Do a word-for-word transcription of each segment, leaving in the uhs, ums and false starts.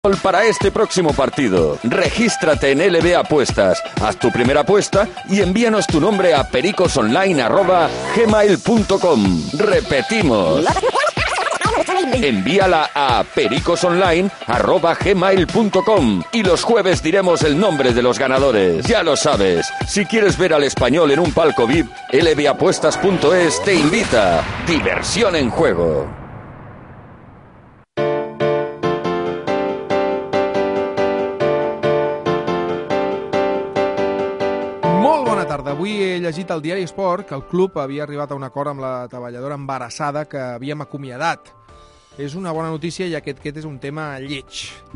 Para este próximo partido, regístrate en L B Apuestas, haz tu primera apuesta y envíanos tu nombre a pericosonline arroba gmail punto com. Repetimos, envíala a pericosonline arroba gmail punto com y los jueves diremos el nombre de los ganadores. Ya lo sabes, si quieres ver al Español en un palco V I P, L B apuestas punto es te invita. Diversión en juego. Avui he llegit al diari Esport que el club havia arribat a un acord amb la treballadora embarassada que havíem acomiadat. És una bona notícia i aquest, aquest és un tema lleig.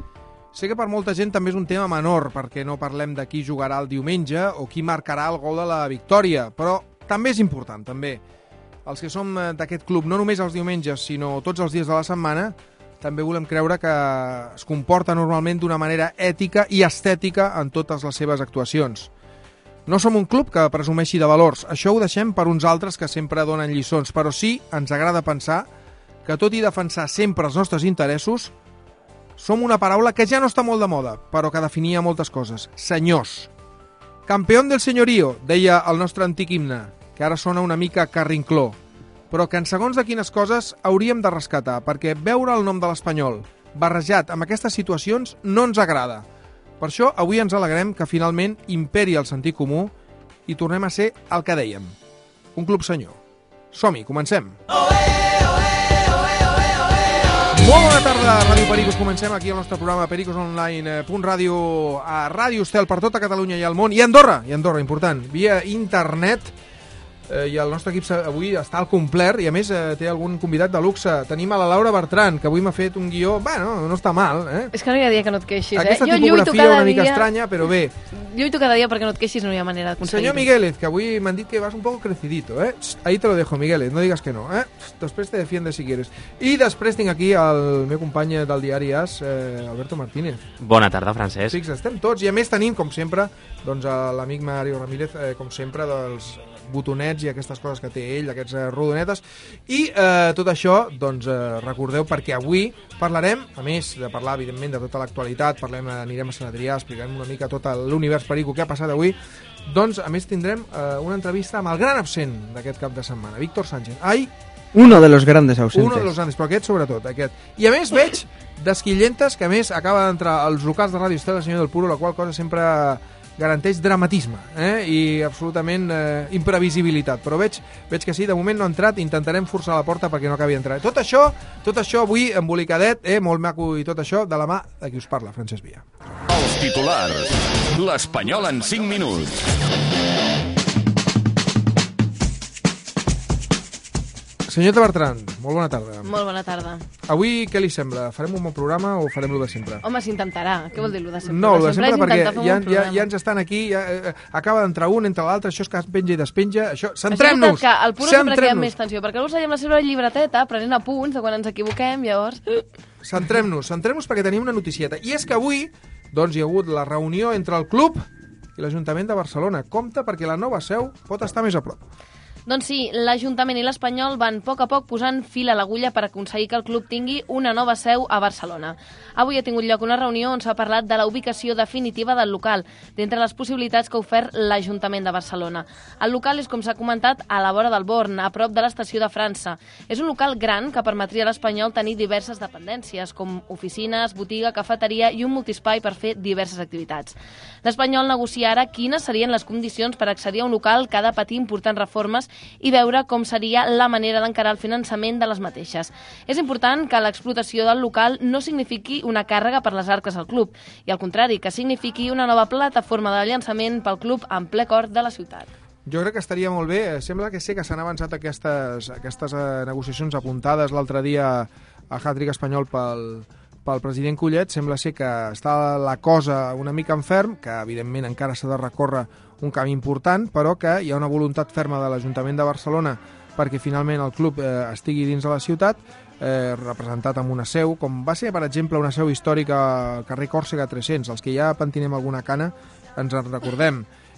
Sé que per molta gent també és un tema menor, perquè no parlem de qui jugarà el diumenge o qui marcarà el gol de la victòria, però també és important, també. Els que som d'aquest club, no només els diumenges, sinó tots els dies de la setmana, també volem creure que es comporta normalment d'una manera ètica i estètica en totes les seves actuacions. No som un club que presumeixi de valors, això ho deixem per uns altres que sempre donen lliçons, però sí ens agrada pensar que tot i defensar sempre els nostres interessos, som una paraula que ja no està molt de moda, però que definia moltes coses. Senyors. Campeón del señorío, deia el nostre antic himne, que ara sona una mica carrincló, però que en segons de quines coses hauríem de rescatar, perquè veure el nom de l'Espanyol barrejat amb aquestes situacions no ens agrada. Per això, avui ens alegrem que finalment imperi el sentit comú i tornem a ser el que dèiem. Un club senyor. Som-hi, comencem. Oe, oe, oe, oe, oe. Molt bona tarda, Ràdio Pericos. Comencem aquí el nostre programa pericosonline punt ràdio a Ràdio Estel per tota Catalunya i el món. I Andorra, i Andorra, important, via internet. Eh, I el nostre equip avui està al complet i a més eh, té algun convidat de luxe. Tenim a la Laura Bertran, que avui m'ha fet un guió, bueno, no està mal, eh? És que no hi ha dia que no et queixis, eh? Aquesta tipografia una mica dia... estranya, però bé. Lluito cada dia perquè no et queixis, no hi ha manera d'aconseguir. Senyor Miguelet, que avui m'han dit que vas un poco crecidito, eh? Ahí te lo dejo, Miguelet, no digas que no, eh? Després te defiendes si quieres. I després tinc aquí el meu company del diari As, eh, Alberto Martínez. Bona tarda, Francesc. Sí, estem tots, i a més tenim, com sempre, doncs l'amic Mario Ramírez, eh, com sempre, dels botonets i aquestes coses que té ell, aquests eh, rodonetes, i eh, tot això, doncs eh, recordeu, perquè avui parlarem, a més de parlar evidentment de tota l'actualitat, parlem, anirem a Sant Adrià, explicarem una mica tot l'univers perico que ha passat avui, doncs a més tindrem eh, una entrevista amb el gran absent d'aquest cap de setmana, Víctor Sánchez. Ai, uno de los grandes ausentes. Uno de los grandes, però aquest sobretot, aquest. I a més veig d'esquillentes, que a més acaba d'entrar als locals de Ràdio Estel, el senyor del Puro, la qual cosa sempre garanteix dramatisme eh? I absolutament eh, imprevisibilitat, però veig, veig que sí, de moment no ha entrat, intentarem forçar la porta perquè no acabi d'entrar. Tot això, tot això avui embolicadet, eh, molt maco i tot això, de la mà de qui us parla, Francesc Via. Els titulars, l'Espanyol en cinc minuts. Senyoreta Bertran, molt bona tarda. Molt bona tarda. Avui què li sembla? Farem un bon programa o farem lo de sempre? Home, s'intentarà. Què vol dir lo de sempre? No, lo de sempre, sempre perquè ja, ja, ja ens ens estan aquí, ja, eh, acaba d'entrar un entre l'altre, això és que es penja i despenja, això... Centrem-nos! Això és que el Puro sempre queda més tensió, perquè algú s'ha amb la seva llibreteta prenent apunts de quan ens equivoquem, llavors... Centrem-nos, centrem-nos perquè tenim una noticieta. I és que avui, doncs, hi ha hagut la reunió entre el club i l'Ajuntament de Barcelona. Compte perquè la nova seu pot estar més a prop. Doncs sí, l'Ajuntament i l'Espanyol van a poc a poc posant fil a l'agulla per aconseguir que el club tingui una nova seu a Barcelona. Avui ha tingut lloc una reunió on s'ha parlat de la ubicació definitiva del local, d'entre les possibilitats que ha ofert l'Ajuntament de Barcelona. El local és, com s'ha comentat, a la vora del Born, a prop de l'estació de França. És un local gran que permetria a l'Espanyol tenir diverses dependències, com oficines, botiga, cafeteria i un multispai per fer diverses activitats. L'Espanyol negocia ara quines serien les condicions per accedir a un local que ha de patir importants reformes i veure com seria la manera d'encarar el finançament de les mateixes. És important que l'explotació del local no signifiqui una càrrega per les arques del club, i al contrari, que signifiqui una nova plataforma de llançament pel club en ple cor de la ciutat. Jo crec que estaria molt bé. Sembla que sé que s'han avançat aquestes, aquestes eh, negociacions apuntades l'altre dia a Hat-Trick Espanyol pel, pel president Collet. Sembla ser que està la cosa una mica en ferm, que evidentment encara s'ha de recórrer un camí important, però que hi ha una voluntat ferma de l'Ajuntament de Barcelona perquè finalment el club eh, estigui dins de la ciutat, eh, representat amb una seu, com va ser, per exemple, una seu històrica al carrer Còrsega tres-cents. Els que ja pentinem alguna cana ens en recordem.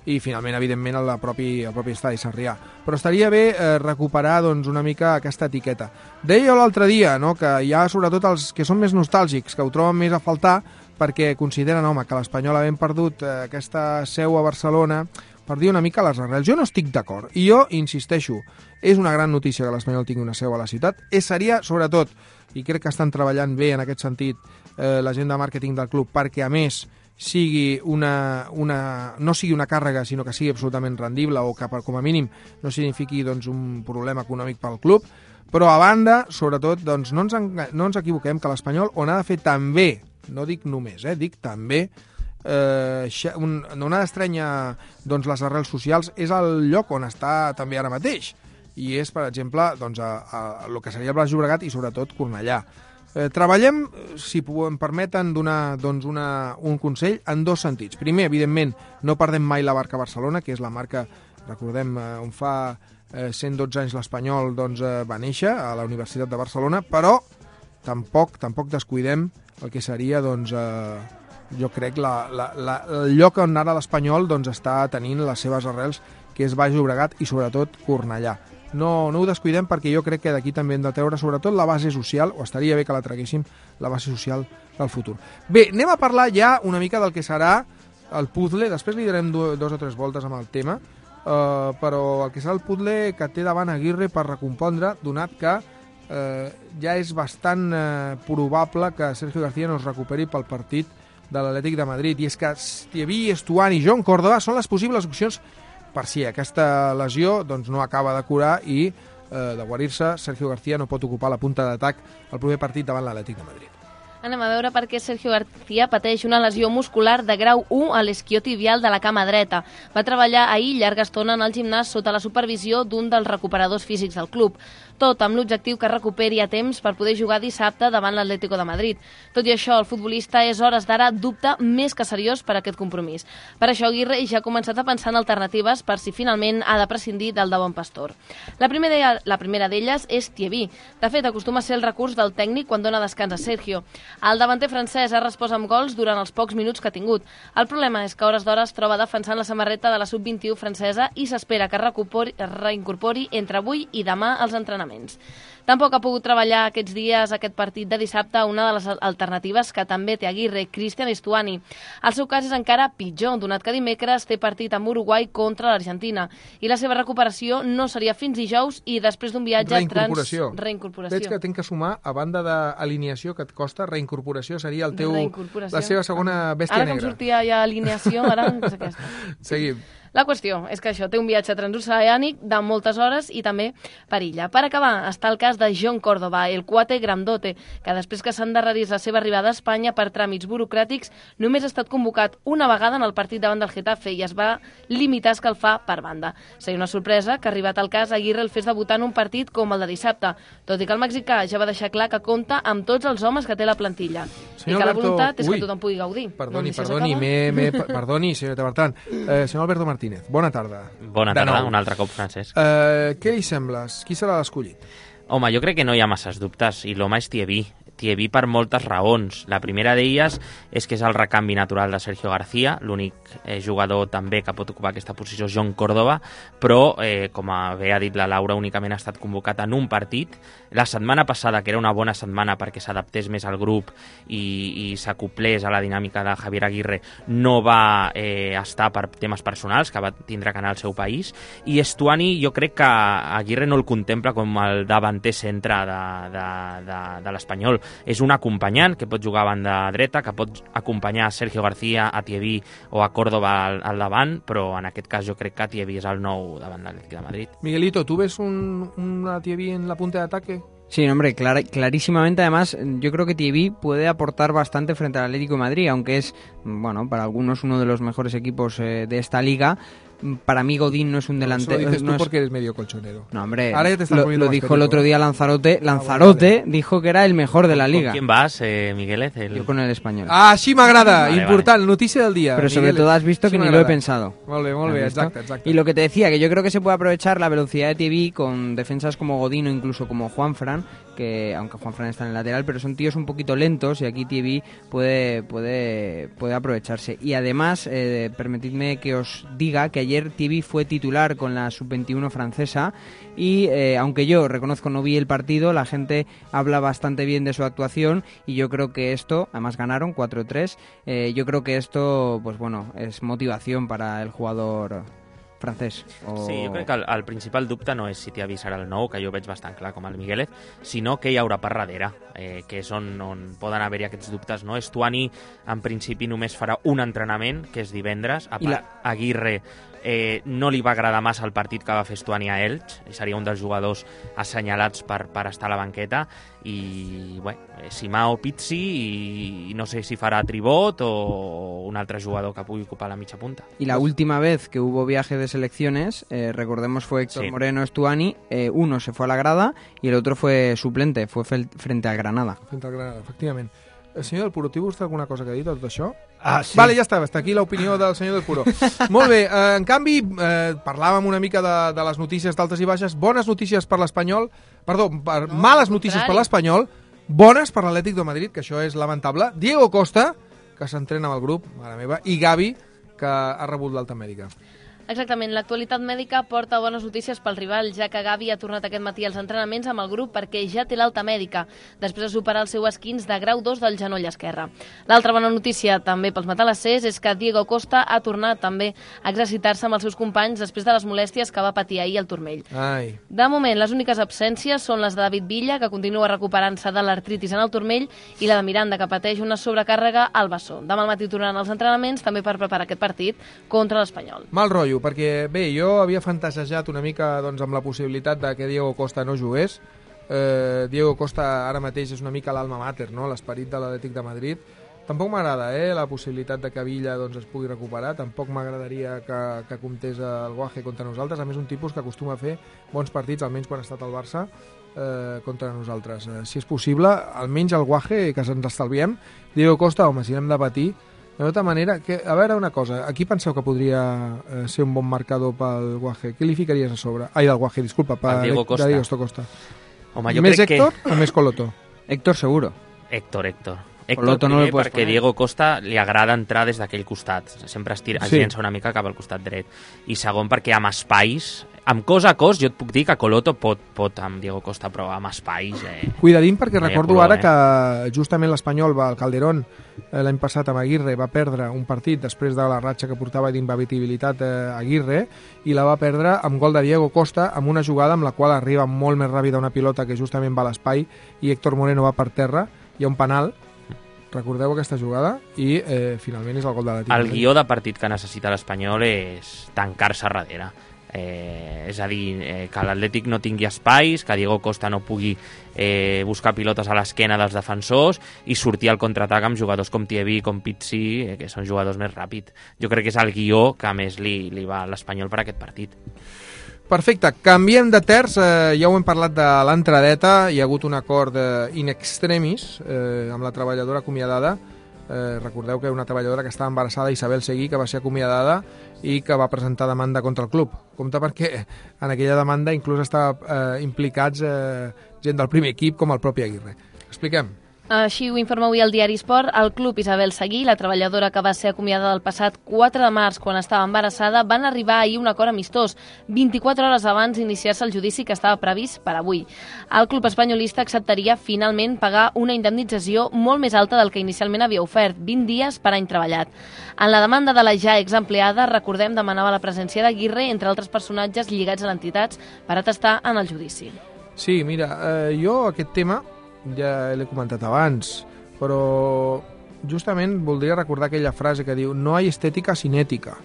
i finalment, evidentment, el propi, el propi estadi Sarrià. Però estaria bé eh, recuperar doncs, una mica aquesta etiqueta. Deia l'altre dia, no?, que hi ha sobretot els que són més nostàlgics, que ho troben més a faltar perquè consideren, home, que l'Espanyol havent perdut eh, aquesta seu a Barcelona, per dir una mica les arrels. Jo no estic d'acord. I jo insisteixo, és una gran notícia que l'Espanyol tingui una seu a la ciutat. És, seria, sobretot, i crec que estan treballant bé en aquest sentit eh, la gent de màrqueting del club, perquè a més sigui una, una, no sigui una càrrega, sinó que sigui absolutament rendible o que, com a mínim, no signifiqui doncs, un problema econòmic pel club. Però, a banda, sobretot, doncs, no, ens, no ens equivoquem que l'Espanyol on ha de fer també, no dic només, eh, dic també, eh, un, on ha d'estrènyer doncs, les arrels socials, és el lloc on està també ara mateix. I és, per exemple, doncs, a, a, a el que seria el Baix Llobregat i, sobretot, Cornellà. Eh, treballem, si em permeten donar doncs, una, un consell, en dos sentits. Primer, evidentment, no perdem mai la marca Barcelona, que és la marca, recordem, eh, on fa eh, cent dotze anys l'Espanyol doncs, eh, va néixer, a la Universitat de Barcelona, però tampoc tampoc descuidem el que seria, doncs, eh, jo crec, la, la, la, el lloc on ara l'Espanyol doncs, està tenint les seves arrels, que és Baix Llobregat i, sobretot, Cornellà. No, no ho descuidem perquè jo crec que d'aquí també hem de treure sobretot la base social, o estaria bé que la traguéssim, la base social del futur. Bé, anem a parlar ja una mica del que serà el puzzle, després li darem do, dos o tres voltes amb el tema, eh, però el que serà el puzzle que té davant Aguirre per recompondre, donat que eh, ja és bastant eh, probable que Sergio García no es recuperi pel partit de l'Atlètic de Madrid, i és que Tiaví, Estuani i Joan Córdoba són les possibles opcions per si aquesta lesió doncs, no acaba de curar i eh, de guarir-se, Sergio García no pot ocupar la punta d'atac al proper partit davant l'Atlètic de Madrid. Anem a veure per què Sergio García pateix una lesió muscular de grau u a l'esquiotibial de la cama dreta. Va treballar ahir llarga estona en el gimnàs sota la supervisió d'un dels recuperadors físics del club. Tot amb l'objectiu que recuperi a temps per poder jugar dissabte davant l'Atlético de Madrid. Tot i això, el futbolista és hores d'ara dubte més que seriós per a aquest compromís. Per això Aguirre ja ha començat a pensar en alternatives per si finalment ha de prescindir del de Bon Pastor. La primera, la primera d'elles és Tiaví. De fet, acostuma a ser el recurs del tècnic quan dona descans a Sergio. El davanter francès ha respost amb gols durant els pocs minuts que ha tingut. El problema és que a hores d'hora es troba defensant la samarreta de la sub vint-i-u francesa i s'espera que reincorpori entre avui i demà als entrenaments. Tampoc ha pogut treballar aquests dies aquest partit de dissabte una de les alternatives que també té Aguirre, Cristian Estuani. El seu cas és encara pitjor, donat que dimecres té partit amb Uruguai contra l'Argentina i la seva recuperació no seria fins dijous i després d'un viatge reincorporació. trans... Reincorporació. Veig que tinc que sumar, a banda d'alineació que et costa, reincorporació seria el teu, la seva segona bèstia ara negra. Ara com sortia ja alineació, ara és aquesta. Seguim. La qüestió és que això té un viatge transoceànic de moltes hores i també per illa. Per acabar, està el cas de Joan Córdoba, el cuate grandote, que després que s'endarrerís la seva arribada a Espanya per tràmits burocràtics, només ha estat convocat una vegada en el partit davant del Getafe i es va limitar a escalfar per banda. Seria una sorpresa que, arribat al cas, Aguirre el fes debutar en un partit com el de dissabte, tot i que el mexicà ja va deixar clar que compta amb tots els homes que té la plantilla. Senyor I que Alberto... la voluntat és Ui, que tothom pugui gaudir. Perdoni, no perdoni, me, me, perdoni, senyora Bertran. Eh, senyor Alberto Martínez, bona tarda. Bona tarda, un altre cop, Francesc. Eh, què li sembles? Qui serà l'escollit? Home, jo crec que no hi ha masses dubtes, i l'home és Tiaví. Tiaví per moltes raons. La primera d'elles és que és el recanvi natural de Sergio García, l'únic eh, jugador també que pot ocupar aquesta posició, Joan Córdoba, però, eh, com bé ha dit la Laura, únicament ha estat convocat en un partit. La setmana passada, que era una bona setmana perquè s'adaptés més al grup i, i s'acoplés a la dinàmica de Javier Aguirre, no va eh, estar per temes personals, que va tindre que anar al seu país, i Estuani jo crec que Aguirre no el contempla com el davanter centre de, de, de, de l'Espanyol. És un acompanyant que pot jugar a banda dreta, que pot acompanyar a Sergio García, a Tiaví o a Córdoba al, al davant, però en aquest cas jo crec que Tiaví és el nou davant l'Atlètic de Madrid. Miguelito, ¿tú ves un, una Tiaví en la punta de ataque? Sí, hombre, clar, clarísimamente. Además, yo creo que Tiaví puede aportar bastante frente al Atlético de Madrid, aunque es, bueno, para algunos uno de los mejores equipos eh, de esta liga. Para mí Godín no es un delantero. Eso lo dices tú no es... porque eres medio colchonero. No, hombre, ahora ya te estás lo, lo dijo el otro día Lanzarote. Lanzarote ah, vale. dijo que era el mejor de la liga. ¿Con quién vas, eh, Miguelet? El... Yo con el Español. Ah, sí m'agrada, vale, important, vale. Notícia del día. Pero sobre Miguelet. todo has visto sí que ni lo he pensado. Molt bé, molt bé, exacte, exacte. Y lo que te decía, que yo creo que se puede aprovechar la velocidad de Tiaví con defensas como Godín o incluso como Juanfran, que aunque Juanfran está en el lateral, pero son tíos un poquito lentos y aquí T V puede, puede, puede aprovecharse. Y además, eh, permitidme que os diga que ayer T V fue titular con la sub veintiuno francesa y eh, aunque yo reconozco no vi el partido, la gente habla bastante bien de su actuación y yo creo que esto, además ganaron cuatro tres, eh, yo creo que esto, pues bueno, es motivación para el jugador francès. O... Sí, jo crec que el, el principal dubte no és si Tiavi serà el nou, que jo veig bastant clar com el Miguelet, sinó què hi haurà per darrere, eh, que és on, on poden haver-hi aquests dubtes. No? Estuani, en principi, només farà un entrenament, que és divendres. A part, la... Aguirre eh, no li va agradar massa el partit que va fer Estuani a Elx, seria un dels jugadors assenyalats per, per estar a la banqueta, i bé, Simao Pizzi, i, i no sé si farà Tribot o un altre jugador que pugui ocupar la mitja punta. Y la última vez que hubo viaje de selecciones, eh, recordemos fue Héctor sí. Moreno Estuani, eh, uno se fue a la grada y el otro fue suplente, fue fel- frente al Granada. Frente al Granada, efectivament. El senyor del Puro, té vostè alguna cosa que dir de tot això? Ah, sí. Vale, ja està, està aquí l'opinió del senyor del Puro. Molt bé, eh, en canvi, eh, parlàvem una mica de, de les notícies d'altes i baixes. Bones notícies per l'Espanyol, perdó, per No, males notícies per l'Espanyol, bones per l'Atlètic de Madrid, que això és lamentable. Diego Costa, que s'entrena amb el grup, mare meva, i Gavi, que ha rebut l'alta mèdica. Exactament, l'actualitat mèdica porta bones notícies pel rival, ja que Gavi ha tornat aquest matí als entrenaments amb el grup perquè ja té l'alta mèdica, després de superar el seu esquins de grau dos del genoll esquerre. L'altra bona notícia també pels matalassers és que Diego Costa ha tornat també a exercitar-se amb els seus companys després de les molèsties que va patir ahir al turmell. Ai. De moment, les úniques absències són les de David Villa, que continua recuperant-se de l'artritis en el turmell, i la de Miranda, que pateix una sobrecàrrega al bessó. Demà al matí tornaran als entrenaments també per preparar aquest partit contra l'Espanyol. Mal rotllo, perquè bé, jo havia fantasejat una mica doncs, amb la possibilitat de que Diego Costa no jugués. Eh, Diego Costa ara mateix és una mica l'alma mater, no? L'esperit de l'Atlètic de Madrid. Tampoc m'agrada eh, la possibilitat de que Villa doncs, es pugui recuperar, tampoc m'agradaria que, que comptés el Guaje contra nosaltres, a més un tipus que acostuma a fer bons partits, almenys quan ha estat al Barça, eh, contra nosaltres. Eh, si és possible, almenys el Guaje, que se'ns estalviem. Diego Costa, home, si n'hem de patir. De tota manera, que, a veure una cosa, aquí penseu que podria eh, ser un bon marcador pel Guaje. Què li ficaries a sobre? Ai, del Guaje, disculpa, per Diego Costa. Diego Costa. Home, jo més crec Héctor que... o més Coloto? Héctor seguro. Héctor, Héctor. Héctor Coloto no primer lo puedes perquè poner. Diego Costa li agrada entrar des d'aquell costat, sempre es, tira, es Sí. llença una mica cap al costat dret, i segon perquè amb espais, amb cos a cos, jo et puc dir que Coloto pot, pot amb Diego Costa, però amb espais... Eh... Cuidadín, perquè No hi ha recordo color, ara eh? que justament l'Espanyol va al Calderón eh, l'any passat amb Aguirre, va perdre un partit després de la ratxa que portava d'inhabitabilitat eh, Aguirre, i la va perdre amb gol de Diego Costa, amb una jugada amb la qual arriba molt més ràpida una pilota que justament va a l'espai i Héctor Moreno va per terra, hi ha un penal, recordeu aquesta jugada, i eh, finalment és el gol de l'Atlètic. El guió de partit que necessita l'Espanyol és tancar-se darrere. Eh, és a dir, eh, que l'Atlètic no tingui espais, que Diego Costa no pugui eh, buscar pilotes a l'esquena dels defensors i sortir al contraatac amb jugadors com Thievi, com Pizzi, eh, que són jugadors més ràpids. Jo crec que és el guió que més li, li va a l'Espanyol per aquest partit. Perfecte, canviem de terç, eh, ja ho hem parlat de l'entradeta, hi ha hagut un acord eh, in extremis eh, amb la treballadora acomiadada. Eh, recordeu que una treballadora que estava embarassada, Isabel Seguí, que va ser acomiadada i que va presentar demanda contra el club. Compte perquè en aquella demanda inclús està eh, implicats eh, gent del primer equip com el propi Aguirre. Expliquem. Així ho informa avui el diari Esport. El club Isabel Seguí, la treballadora que va ser acomiadada el passat quatre de març quan estava embarassada, van arribar ahir a un acord amistós, vint-i-quatre hores abans d'iniciar-se el judici que estava previst per avui. El club espanyolista acceptaria finalment pagar una indemnització molt més alta del que inicialment havia ofert, vint dies per any treballat. En la demanda de la ja exempleada, recordem, demanava la presència d'Aguirre, entre altres personatges lligats a l'entitat, per atestar en el judici. Sí, mira, eh, jo aquest tema ja l'he comentat abans, però justament voldria recordar aquella frase que diu no hi ha estètica sin ètica.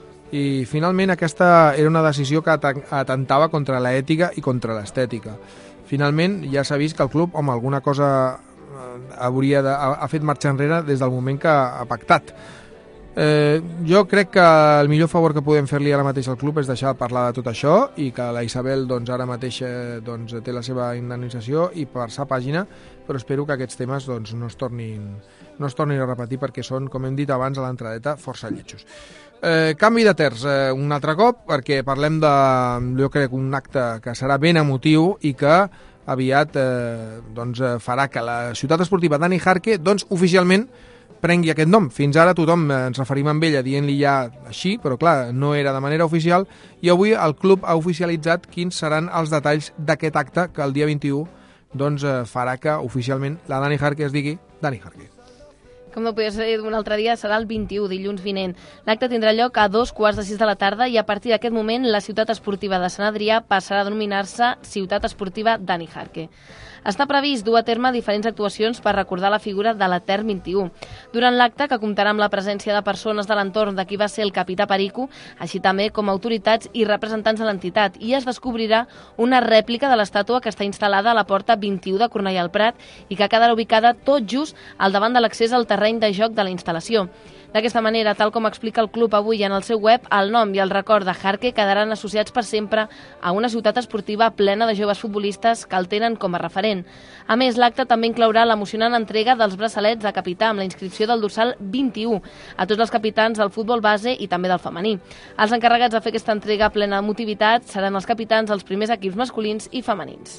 I finalment aquesta era una decisió que atentava contra l'ètica i contra l'estètica. Finalment ja s'ha vist que el club, home, alguna cosa hauria de, ha, ha fet marxa enrere des del moment que ha pactat. Eh, jo crec que el millor favor que podem fer-li ara mateix al club és deixar de parlar de tot això i que la Isabel doncs, ara mateix eh, doncs, té la seva indemnització i passar pàgina, però espero que aquests temes doncs, no, es tornin, no es tornin a repetir perquè són, com hem dit abans a l'entradeta, força lletjos. Eh, canvi de terç eh, un altre cop perquè parlem de, jo crec, un acte que serà ben emotiu i que aviat eh, doncs, farà que la ciutat esportiva Dani Jarque doncs, oficialment prengui aquest nom. Fins ara tothom ens referim amb ella dient-li ja així, però clar, no era de manera oficial, i avui el club ha oficialitzat quins seran els detalls d'aquest acte que el dia vint-i-u doncs, farà que oficialment la Dani Jarque es digui Dani Jarque. Com no podia ser d'un altre dia, serà el vint-i-u, dilluns vinent. L'acte tindrà lloc a dos quarts de sis de la tarda i a partir d'aquest moment la ciutat esportiva de Sant Adrià passarà a denominar-se Ciutat Esportiva Dani Jarque. Està previst dur a terme diferents actuacions per recordar la figura de l'Etern vint-i-u. Durant l'acte, que comptarà amb la presència de persones de l'entorn de qui va ser el capità Perico, així també com autoritats i representants de l'entitat, i es descobrirà una rèplica de l'estàtua que està instal·lada a la porta vint-i-u de Cornellà al Prat i que quedarà ubicada tot just al davant de l'accés al terreny de joc de la instal·lació. D'aquesta manera, tal com explica el club avui en el seu web, el nom i el record de Jarque quedaran associats per sempre a una ciutat esportiva plena de joves futbolistes que el tenen com a referent. A més, l'acte també inclourà l'emocionant entrega dels braçalets de capità amb la inscripció del dorsal vint-i-u a tots els capitans del futbol base i també del femení. Els encarregats de fer aquesta entrega plena d'emotivitat seran els capitans dels primers equips masculins i femenins.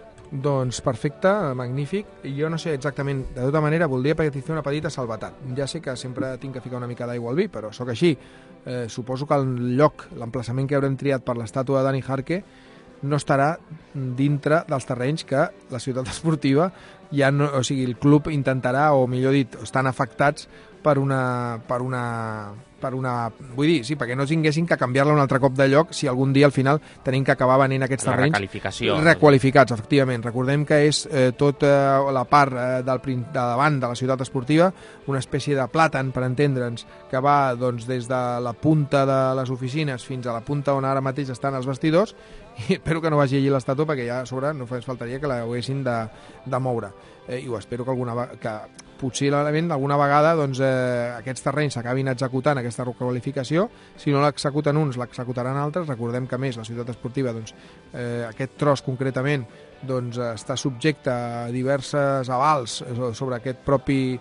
Doncs perfecte, magnífic. Jo no sé exactament, de tota manera, voldria fer una petita salvetat. Ja sé que sempre tinc que ficar una mica d'aigua al vi, però sóc així. Eh, suposo que el lloc, l'emplaçament que haurem triat per l'estàtua de Dani Jarque no estarà dintre dels terrenys que la ciutat esportiva, ja no, o sigui, el club intentarà, o millor dit, estan afectats per una... Per una per una... Vull dir, sí, perquè no tinguessin que canviar-la un altre cop de lloc si algun dia al final tenim que acabar venent aquests la terrenys requalificació. requalificats, efectivament. Recordem que és eh, tota eh, la part eh, del, de davant de la ciutat esportiva, una espècie de plàtan, per entendre'ns, que va doncs, des de la punta de les oficines fins a la punta on ara mateix estan els vestidors, i espero que no vagi allí l'estàtua perquè ja a sobre no fes faltaria que la haguessin de, de moure. Eh, I ho espero que alguna que possiblement alguna vegada doncs, eh, aquests terrenys s'acabin executant aquesta requalificació. Si no l'executen uns, l'executaran altres. Recordem que, a més, la ciutat esportiva, doncs, eh, aquest tros concretament, doncs, està subjecte a diverses avals sobre aquest propi,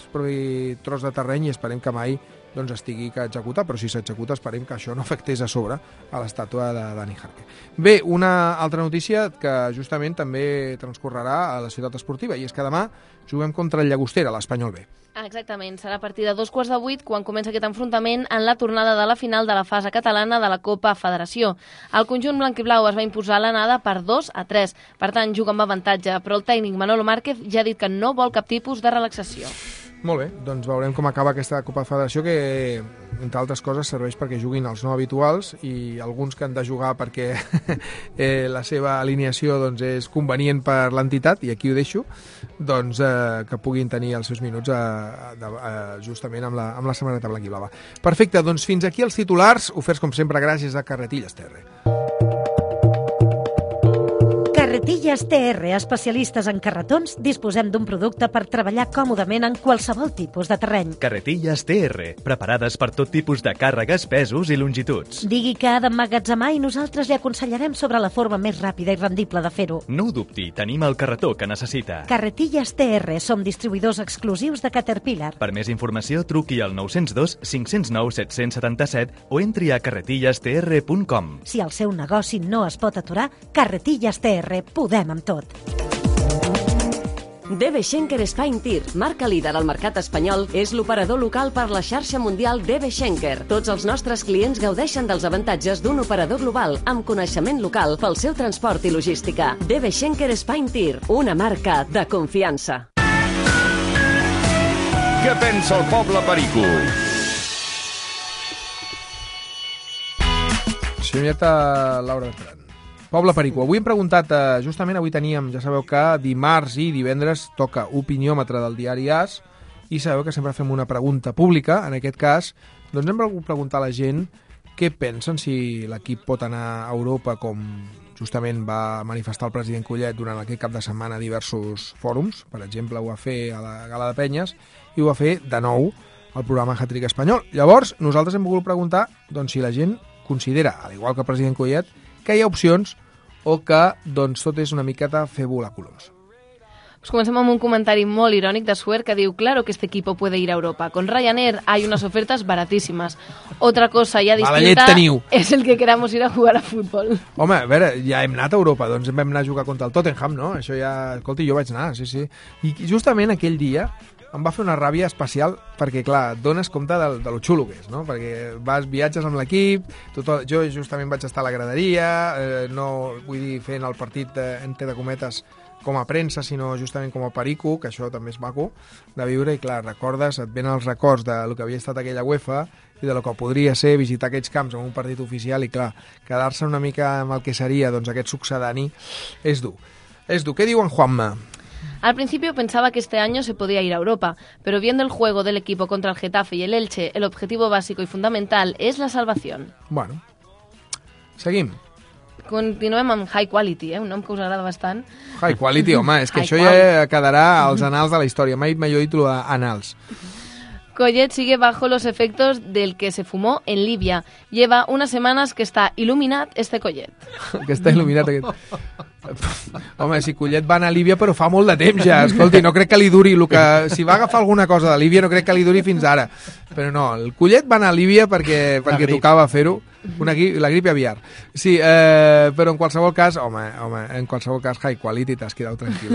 propi tros de terreny i esperem que mai doncs estigui que executar, però si s'executa esperem que això no afectés a sobre a l'estàtua de Dani Jarque. Bé, una altra notícia que justament també transcorrerà a la ciutat esportiva, i és que demà juguem contra el Llagostera, l'Espanyol B. Exactament, serà a partir de dos quarts de vuit quan comença aquest enfrontament en la tornada de la final de la fase catalana de la Copa Federació. El conjunt blanc i blau es va imposar l'anada per dos a tres, per tant juga amb avantatge, però el tècnic Manolo Márquez ja ha dit que no vol cap tipus de relaxació. Molt bé, doncs veurem com acaba aquesta Copa Federació que, entre altres coses, serveix perquè juguin els no habituals i alguns que han de jugar perquè eh, la seva alineació doncs, és convenient per l'entitat, i aquí ho deixo, doncs eh, que puguin tenir els seus minuts a, a, a, justament amb la, amb la samarreta blanca i blava. Perfecte, doncs fins aquí els titulars, oferts com sempre gràcies a Carretilles T R. Carretilles T R, especialistes en carretons, disposem d'un producte per treballar còmodament en qualsevol tipus de terreny. Carretilles T R, preparades per tot tipus de càrregues, pesos i longituds. Digui que ha d'emmagatzemar i nosaltres li aconsellarem sobre la forma més ràpida i rendible de fer-ho. No ho dubti, tenim el carretó que necessita. Carretilles T R, som distribuïdors exclusius de Caterpillar. Per més informació, truqui al nou zero dos, cinc zero nou, set set set o entri a carretilles t r punt com. Si el seu negoci no es pot aturar, Carretilles T R, podem amb tot. D B Schenker Spine Tir, marca líder al mercat espanyol, és l'operador local per la xarxa mundial D B Schenker. Tots els nostres clients gaudeixen dels avantatges d'un operador global amb coneixement local pel seu transport i logística. D B Schenker Spine Tir, una marca de confiança. Què pensa el poble Perico? Senyoreta Laura Bertran. Poble Perico, avui hem preguntat, eh, justament avui teníem, ja sabeu que dimarts i divendres toca opiniòmetre del diari As, i sabeu que sempre fem una pregunta pública, en aquest cas, doncs hem volgut preguntar a la gent què pensen, si l'equip pot anar a Europa, com justament va manifestar el president Collet durant aquest cap de setmana a diversos fòrums, per exemple ho va fer a la Gala de Penyes, i ho va fer de nou al programa Hat-Trick Espanyol. Llavors, nosaltres hem volgut preguntar doncs, si la gent considera, al igual que el president Collet, que hi ha opcions o que doncs, tot és una miqueta fer volar colors. Pues comencem amb un comentari molt irònic de Suer que diu: claro que este equipo puede ir a Europa. Con Ryanair hay unas ofertas baratísimas. Otra cosa ya distinta es el que queramos ir a jugar a fútbol. Home, a veure, ja hem anat a Europa, doncs vam anar a jugar contra el Tottenham, no? Això ja... Escolti, jo vaig anar, sí, sí. I justament aquell dia em va fer una ràbia especial perquè, clar, et dones compte de, de lo xulo que és, no? Perquè vas, viatges amb l'equip, tot, jo justament vaig estar a la graderia, eh, no vull dir fent el partit, eh, entre de cometes, com a premsa, sinó justament com a perico, que això també és maco de viure, i clar, recordes, et venen els records de lo que havia estat aquella UEFA i de lo que podria ser visitar aquests camps en un partit oficial, i clar, quedar-se una mica amb el que seria doncs, aquest succedani és dur. És dur. Què diu en Juanma? Al principio pensaba que este año se podía ir a Europa, pero viendo el juego del equipo contra el Getafe y el Elche, el objetivo básico y fundamental es la salvación. Bueno, seguim. Continuem amb High Quality, eh? Un nom que us agrada bastant. High Quality, home, és que High això quality. ja quedarà als anals de la història. Mai millor dit-lo a anals. Collet sigue bajo los efectos del que se fumó en Libia. Lleva unas semanas que está iluminat este Collet. Que està il·luminat aquest... Home, si Collet va anar a Líbia, però fa molt de temps ja. Escolti, no crec que li duri el que... Si va agafar alguna cosa de Líbia, no crec que li duri fins ara. Però no, el Collet va anar a Líbia perquè, perquè tocava fer-ho. Una, la grip aviar. Sí, eh, però en qualsevol cas, home, home, en qualsevol cas, High Quality, t'has quedat tranquil.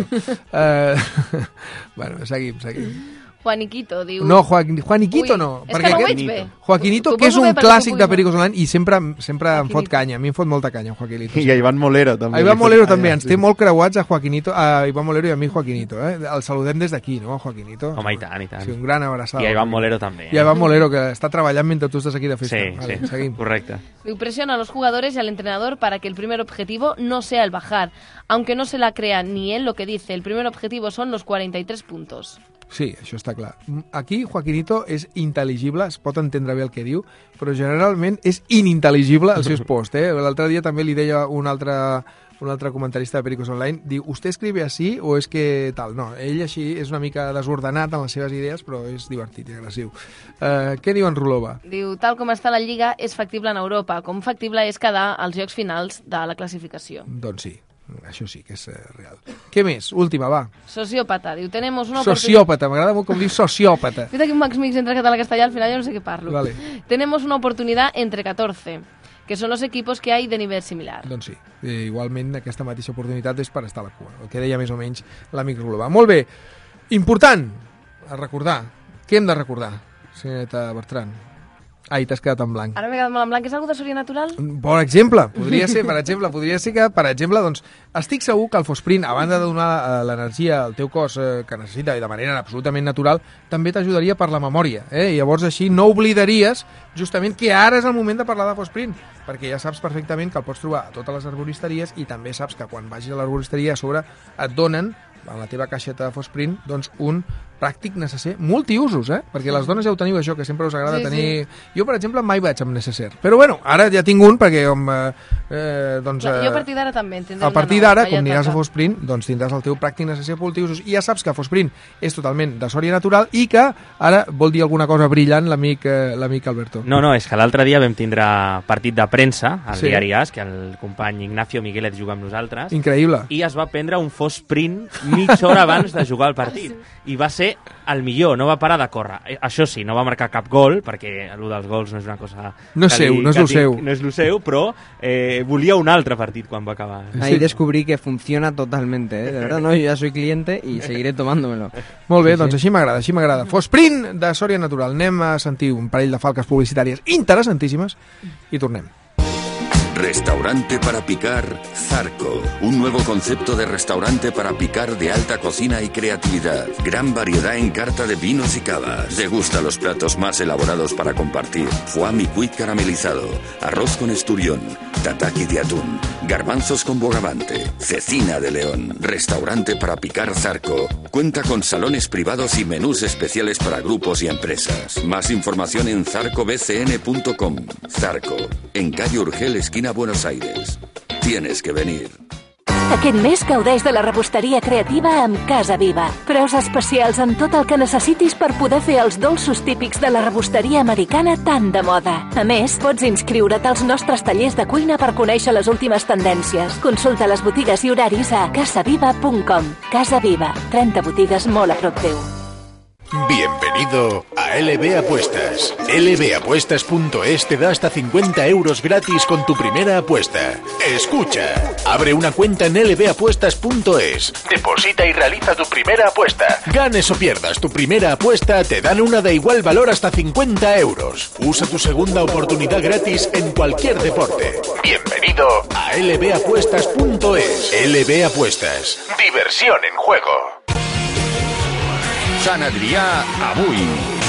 Eh, bueno, seguim, seguim. Juaniquito, diu... No, Juan, Juaniquito Ui, no. És que no ho veig bé. Joaquinito, que és un clàssic de Pericos Online i sempre, sempre em fot canya. A mi em fot molta canya, Joaquinito. I a Ivan Molero també. A Ivan Molero també. Ens té molt creuats a Joaquinito, a Ivan Molero i a mi Joaquinito. Eh? El saludem des d'aquí, no, Joaquinito? Home, i tant, i tant. Sí, un gran abraçada. I a Ivan Molero també. Eh? I a Ivan Molero, que està treballant mentre tu estàs aquí de festa. Sí, vale, sí, seguim. correcte. Diu, presiona a los jugadores y al entrenador para que el primer objetivo no sea el bajar. Aunque no se la crea ni él lo que dice, el primer objetivo son los cuarenta y tres puntos. Sí, això està clar. Aquí Joaquinito és intel·ligible, es pot entendre bé el que diu, però generalment és inintel·ligible els seus posts. Eh? L'altre dia també li deia un altre, un altre comentarista de Pericos Online, diu, ¿usted escribe así o es que tal? No, ell així és una mica desordenat en les seves idees, però és divertit i agressiu. Uh, què diu en Rulova? Diu, tal com està la Lliga, és factible en Europa, com factible és quedar als jocs finals de la classificació. Doncs sí. Això sí que és eh, real. Què més? Última, va. Sociópata. Diu, tenemos una Sociópata, m'agrada molt com diu sociópata. Fíjate que un Max Mix entre català i castellà, al final yo no sé qué parlo. Vale. Tenemos una oportunidad entre catorce, que son los equipos que hay de nivel similar. Doncs sí, eh, igualment aquesta mateixa oportunitat és per estar a la cua, el que deia més o menys l'amic Rulova. Molt bé, important a recordar. Què hem de recordar, senyoreta Bertran? Ai, t'has quedat en blanc. Ara m'he quedat molt en blanc. És algo de Soria Natural? Per exemple, podria ser, per exemple, podria ser que, per exemple, doncs, estic segur que el Fosprint, a banda de donar eh, l'energia al teu cos eh, que necessita i de manera absolutament natural, també t'ajudaria per la memòria. Eh? I llavors així no oblidaries justament que ara és el moment de parlar de Fosprint, perquè ja saps perfectament que el pots trobar a totes les arboristeries i també saps que quan vagis a l'arboristeria a sobre et donen en la teva caixeta de Fosprint doncs un pràctic necesser multiusos, eh? Perquè les dones ja ho teniu, això, que sempre us agrada Sí, tenir... Jo, per exemple, mai vaig amb necesser. Però bueno, ara ja tinc un perquè, com, eh, doncs... Clar, Eh, jo a partir d'ara també en tindré a un partir de nou, d'ara, que com ja aniràs a toca. Fosprint, doncs tindràs el teu pràctic necesser multiusos. I ja saps que Fosprint és totalment de Sòria Natural i que ara vol dir alguna cosa brillant l'amic eh, l'amic Alberto. No, no, és que l'altre dia vam tindre partit de premsa al Sí. diari As, que el company Ignacio Miguelet juga amb nosaltres, Increïble. i es va prendre un Fosprint mitja hora abans de jugar al partit. I va ser el millor, no va parar de córrer. Eh, Això sí, no va marcar cap gol, perquè el dels gols no és una cosa... No és que li- seu, no és que lo seu. tinc- No és el seu, però eh, volia un altre partit quan va acabar. Ahí descubrí que funciona totalmente, ¿eh? De verdad, no, yo ya soy cliente y seguiré tomándomelo. Molt bé, Sí, doncs sí. així m'agrada, així m'agrada. Fosprint de Sòria Natural. Anem a sentir un parell de falques publicitàries interessantíssimes i tornem. Restaurante para picar Zarco. Un nuevo concepto de restaurante para picar de alta cocina y creatividad. Gran variedad en carta de vinos y cavas. Degusta los platos más elaborados para compartir. Foie micuit caramelizado. Arroz con esturión. Tataki de atún. Garbanzos con bogavante. Cecina de león. Restaurante para picar Zarco. Cuenta con salones privados y menús especiales para grupos y empresas. Más información en zarco b c n punto com. Zarco. En calle Urgel, esquina Buenos Aires. Tienes que venir. Aquest mes gaudeix de la rebosteria creativa amb Casa Viva. Preus especials en tot el que necessitis per poder fer els dolços típics de la rebosteria americana tan de moda. A més, pots inscriure't als nostres tallers de cuina per conèixer les últimes tendències. Consulta les botigues i horaris a casaviva punt com. Casa Viva, trenta botigues molt a prop teu. Bienvenido a L B Apuestas. L B apuestas punto es te da hasta cincuenta euros gratis con tu primera apuesta. Escucha, abre una cuenta en L B apuestas punto es, deposita y realiza tu primera apuesta. Ganes o pierdas tu primera apuesta, te dan una de igual valor hasta cincuenta euros. Usa tu segunda oportunidad gratis en cualquier deporte. Bienvenido a L B apuestas punto es. L B Apuestas, diversión en juego. Sant Adrià, avui.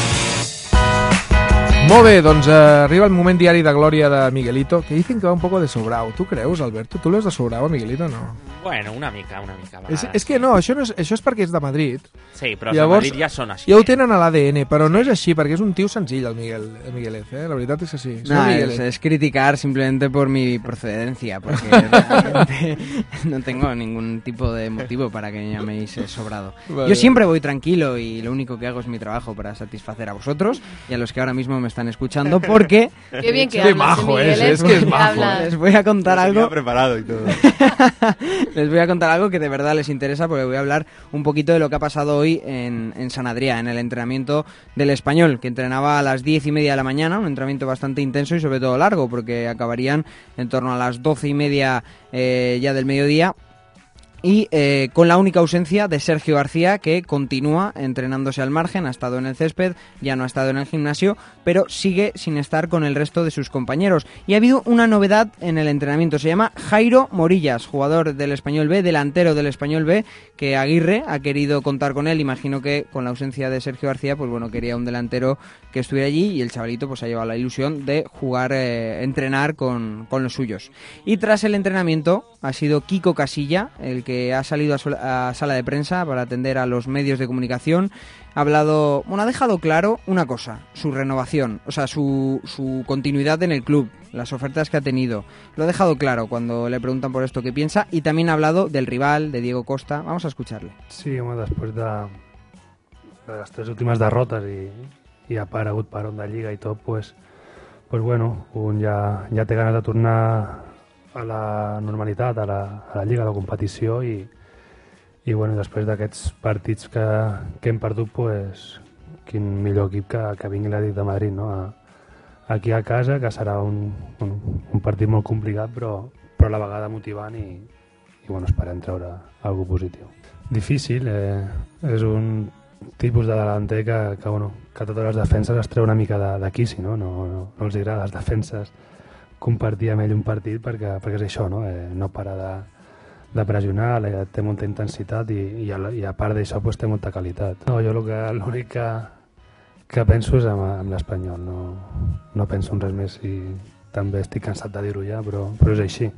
Molt bé, doncs eh, arriba el moment diari de glòria de Miguelito, que dicen que va un poco de sobrao. ¿Tú creus, Alberto? ¿Tú lo ves de sobrao a Miguelito, no? Bueno, una mica, una mica. És, és que no, això, no és, això és perquè és de Madrid. Sí, però els Llavors, de Madrid ja són així. Ja ho tenen a l'A D N, però no és així, perquè és un tio senzill, el Miguel, el Miguelez, ¿eh? La veritat és que sí. No, es, es criticar simplemente por mi procedencia, porque realmente no tengo ningún tipo de motivo para que me llaméis eh, sobrado. Vale. Yo siempre voy tranquilo y lo único que hago es mi trabajo para satisfacer a vosotros y a los que ahora mismo me están escuchando, porque... Qué bien que Qué hablas, majo Miguel, es, es que es majo. Les voy a contar algo... preparado y todo. Les voy a contar algo que de verdad les interesa, porque voy a hablar un poquito de lo que ha pasado hoy en, en Sant Adrià, en el entrenamiento del Español, que entrenaba a las diez y media de la mañana, un entrenamiento bastante intenso y sobre todo largo, porque acabarían en torno a las doce y media eh, ya del mediodía. Y eh, con la única ausencia de Sergio García, que continúa entrenándose al margen, ha estado en el césped, ya no ha estado en el gimnasio, pero sigue sin estar con el resto de sus compañeros. Y ha habido una novedad en el entrenamiento, se llama Jairo Morillas, jugador del Español B, delantero del Español B, que Aguirre ha querido contar con él. Imagino que con la ausencia de Sergio García, pues bueno, quería un delantero que estuviera allí, y el chavalito pues ha llevado la ilusión de jugar, eh, entrenar con, con los suyos. Y tras el entrenamiento ha sido Kiko Casilla el que ha salido a, su, a sala de prensa para atender a los medios de comunicación. Ha hablado, bueno, ha dejado claro una cosa, su renovación, o sea, su, su continuidad en el club, las ofertas que ha tenido. Lo ha dejado claro cuando le preguntan por esto qué piensa, y también ha hablado del rival, de Diego Costa. Vamos a escucharle. Sí, home, després de, de les tres últimes derrotes i, i ha aparegut per on de Lliga i tot, pues, pues bueno, un ja, ja té ganes de tornar a la normalitat, a la, a la Lliga, a la competició, i, i bueno, després d'aquests partits que, que hem perdut, pues, quin millor equip que, que vingui l'Atlètic de Madrid, no? A, aquí a casa, que serà un, un, un partit molt complicat, però, però a la vegada motivant, i, i bueno, esperem treure alguna positiu. Difícil, eh, és un tipus de delanter que, que, bueno, que totes les defenses es treu una mica de, de quici, no? No, no, no els agrada les defenses compartir amb ell un partit, perquè, perquè és això, no? Eh, no para de, de pressionar, té molta intensitat, i, i, a, i a part d'això pues, té molta qualitat. No, jo l'únic que, que penso és amb, amb l'Espanyol, no, no penso en res més, i també estic cansat de dir-ho ja, però, però és així.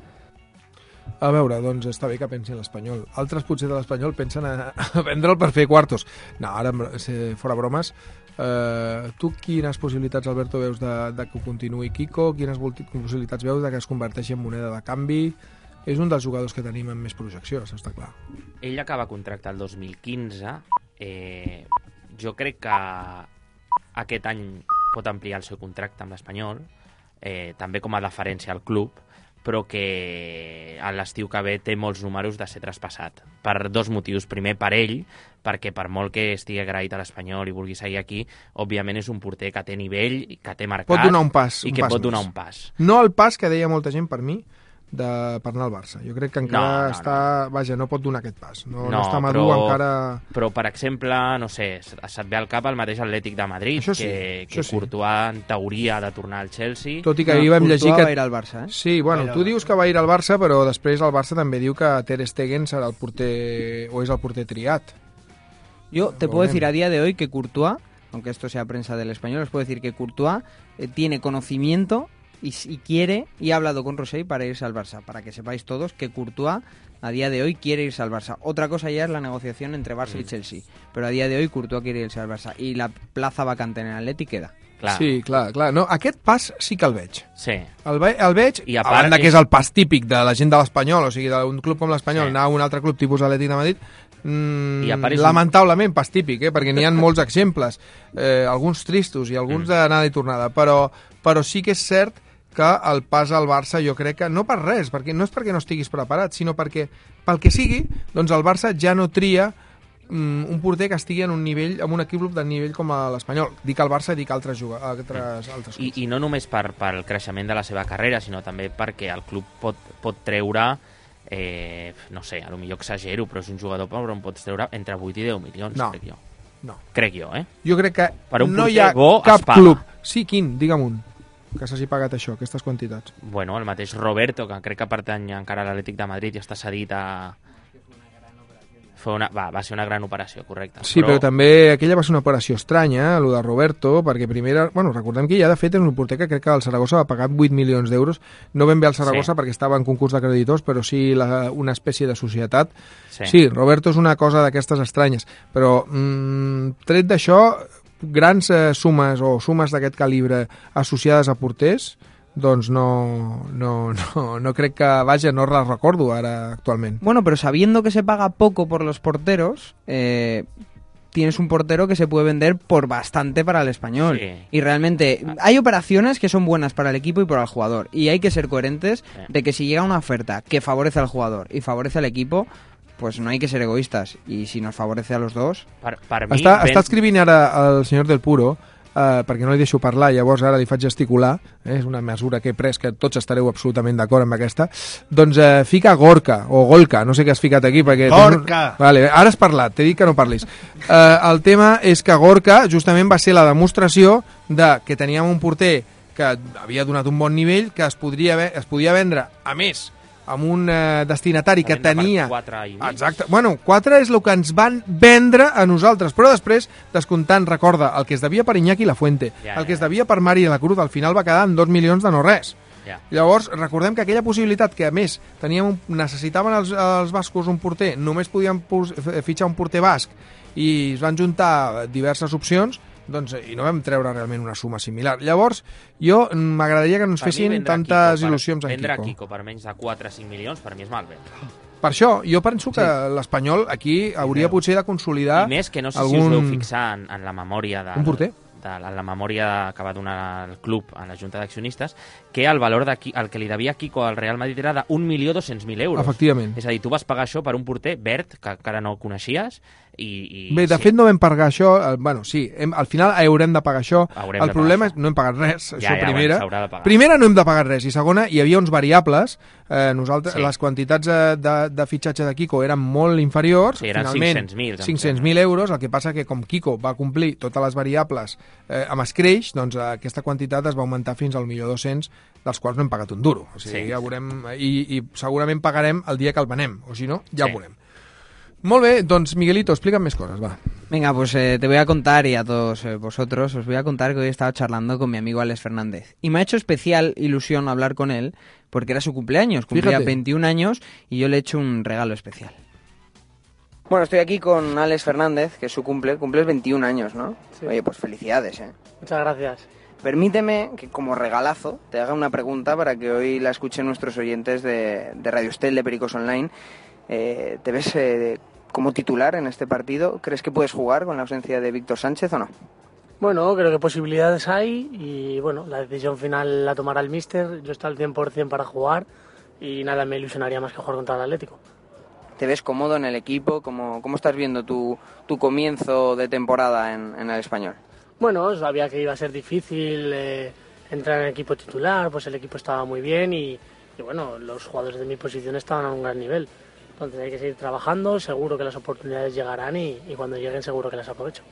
A veure, doncs està bé que pensi en l'Espanyol. Altres potser de l'Espanyol pensen a, a vendre'l per fer quartos. No, ara fora bromes. Uh, tu quines possibilitats, Alberto, veus de, de que continuï Kiko? Quines possibilitats veus de que es converteixi en moneda de canvi? És un dels jugadors que tenim amb més projecció, això està clar. Ell acaba contracte el dos mil quinze. Eh, jo crec que aquest any pot ampliar el seu contracte amb l'Espanyol, eh, també com a deferència al club, però que a l'estiu que ve té molts números de ser traspassat. Per dos motius. Primer, per ell, perquè per molt que estigui agraït a l'Espanyol i vulgui seguir aquí, òbviament és un porter que té nivell, que té marcat, pot donar un pas, i un que pas pot donar més. un pas. No el pas que deia molta gent per mi, de, per anar al Barça. Jo crec que encara no, no, està... No. Vaja, no pot donar aquest pas. No, no, no està madur però, encara... Però, per exemple, no sé, se't ve al cap el mateix Atlètic de Madrid, això sí, que, això que sí. Courtois en teoria ha de tornar al Chelsea. Tot i que no, ahir vam Courtois llegir que... va ir al Barça, eh? Sí, bueno, tu dius que va ir al Barça, però després el Barça també diu que Ter Stegen serà el porter... o és el porter triat. Yo te puedo decir a día de hoy que Courtois, aunque esto sea prensa del Español, os puedo decir que Courtois eh, tiene conocimiento y, y quiere, y ha hablado con Rosell para irse al Barça, para que sepáis todos que Courtois a día de hoy quiere irse al Barça. Otra cosa ya es la negociación entre Barça mm. y Chelsea, pero a día de hoy Courtois quiere irse al Barça, y la plaza vacante en el Atleti queda. Clar. Sí, clar, clar. No, aquest pas sí que el veig. Sí. El, ve el veig, I a a, part a banda és... que és el pas típic de la gent de l'Espanyol, o sigui, d'un club com l'Espanyol, Sí. anar a un altre club tipus Atlètic de Madrid, mm, I a part és lamentablement, pas típic, eh, perquè n'hi ha molts exemples, eh, alguns tristos i alguns Mm. d'anada i tornada, però, però sí que és cert que el pas al Barça jo crec que no per res, perquè no és perquè no estiguis preparat, sinó perquè pel que sigui, doncs el Barça ja no tria mm, un porter que estigui en un nivell, en un equip de nivell com l'Espanyol. Dic el Barça, dic altres jugadors, altres, altres I, clubs. I no només per, per el creixement de la seva carrera, sinó també perquè el club pot, pot treure, eh, no sé, a lo millor exagero, però és un jugador per on pots treure entre vuit i deu milions, No. crec jo. No. Crec jo, eh? Jo crec que Per un no porter hi ha bo cap es paga. club. Sí, quin? Digue'm un. Que s'hagi pagat això, aquestes quantitats. Bueno, el mateix Roberto, que crec que pertany encara a l'Atlètic de Madrid i està cedit a... Fue una, va, va ser una gran operació, correcte. Sí, però, però també aquella va ser una operació estranya, el de Roberto, perquè primer, era, bueno, recordem que ja de fet és un porter que crec que el Saragossa va pagar vuit milions d'euros, no ben bé al Saragossa Sí. perquè estava en concurs de creditors, però sí la, una espècie de societat. Sí. Sí, Roberto és una cosa d'aquestes estranyes, però mm, tret d'això, grans eh, sumes o sumes d'aquest calibre associades a porters, doncs no, no, no, no crec que, vaja, no les recordo ara actualment. Bueno, pero sabiendo que se paga poco por los porteros, eh, tienes un portero que se puede vender por bastante para el Español. Sí. Y realmente hay operaciones que son buenas para el equipo y para el jugador. Y hay que ser coherentes Sí. de que si llega una oferta que favorece al jugador y favorece al equipo, pues no hay que ser egoístas. Y si nos favorece a los dos... Per, per mi, Està, ben... està escrivint ara el senyor Del Puro, eh, perquè no li deixo parlar, llavors ara li faig gesticular, eh, és una mesura que he pres, que tots estareu absolutament d'acord amb aquesta, doncs eh, fica Gorka, o Golka, no sé què has ficat aquí, perquè... Gorka! Vale, ara has parlat, t'he dit que no parlis. Eh, el tema és que Gorka justament va ser la demostració de que teníem un porter que havia donat un bon nivell, que es, podria, es podia vendre, a més, amb un eh, destinatari que Venda per tenia... quatre i mig. Exacte. Bueno, quatre és el que ens van vendre a nosaltres, però després, descomptant, recorda, el que es devia per Iñaki Lafuente, Ja, el que ja, es devia per Mari de la Cruz, al final va quedar en dos milions de no res. Ja. Llavors, recordem que aquella possibilitat que, a més, teníem un, necessitaven els, els bascos un porter, només podien pos, fitxar un porter basc, i es van juntar diverses opcions, doncs, i no vam treure realment una suma similar. Llavors, jo m'agradaria que ens Per mi, fessin vendre tantes Kiko per- il·lusions en Vendre Kiko. Kiko per menys de quatre a cinc milions, per mi és malament. Per això, jo penso que l'Espanyol aquí hauria potser de consolidar I més que no sé algun... si us veu fixar en, en la memòria de, Un porter? de la, la memòria que va donar el club a la Junta d'Accionistes, que el valor de, Qui- el que li devia Kiko al Real Madrid era de un milió dos-cents mil euros. Efectivament. És a dir, tu vas pagar això per un porter verd, que encara no coneixies, i... i Bé, de sí. fet no vam pagar això, eh, bueno, sí, hem, al final haurem de pagar això. Haurem El de problema pagar és no hem pagat res, Ja, això ja, bueno, primera. s'haurà de pagar. Primera no hem de pagar res, i segona, hi havia uns variables, eh, nosaltres, Sí. les quantitats eh, de, de fitxatge de Kiko eren molt inferiors, Sí, eren finalment cinc-cents mil, em cinc-cents mil euros, el que passa que com Kiko va complir totes les variables eh, amb escreix, doncs eh, aquesta quantitat es va augmentar fins al milió dos-cents, dels quals no hem pagat un duro. O sigui, Sí. ja veurem, i, i segurament pagarem el dia que el venem, o si no, ja Sí. ho veurem. Molt bé, doncs Miguelito, explica'm més coses, va. Venga, pues eh, te voy a contar, y a todos eh, vosotros, os voy a contar que hoy he estado charlando con mi amigo Alex Fernández. Y me ha hecho especial ilusión hablar con él, porque era su cumpleaños, cumplía Fíjate. veintiún años, y yo le he hecho un regalo especial. Bueno, estoy aquí con Alex Fernández, que es su cumple, cumples veintiún años, ¿no? Sí. Oye, pues felicidades, ¿eh? Muchas gracias. Permíteme que como regalazo te haga una pregunta para que hoy la escuchen nuestros oyentes de, de Radio Estel, de Pericos Online. Eh, ¿Te ves eh, como titular en este partido? ¿Crees que puedes jugar con la ausencia de Víctor Sánchez o no? Bueno, creo que posibilidades hay y bueno, la decisión final la tomará el míster. Yo estoy al cien por ciento para jugar y nada me ilusionaría más que jugar contra el Atlético. ¿Te ves cómodo en el equipo? ¿Cómo, cómo estás viendo tu, tu comienzo de temporada en, en el Español? Bueno, sabía que iba a ser difícil eh, entrar en el equipo titular, pues el equipo estaba muy bien y, y bueno, los jugadores de mi posición estaban a un gran nivel. Entonces hay que seguir trabajando, seguro que las oportunidades llegarán y, y cuando lleguen seguro que las aprovecho.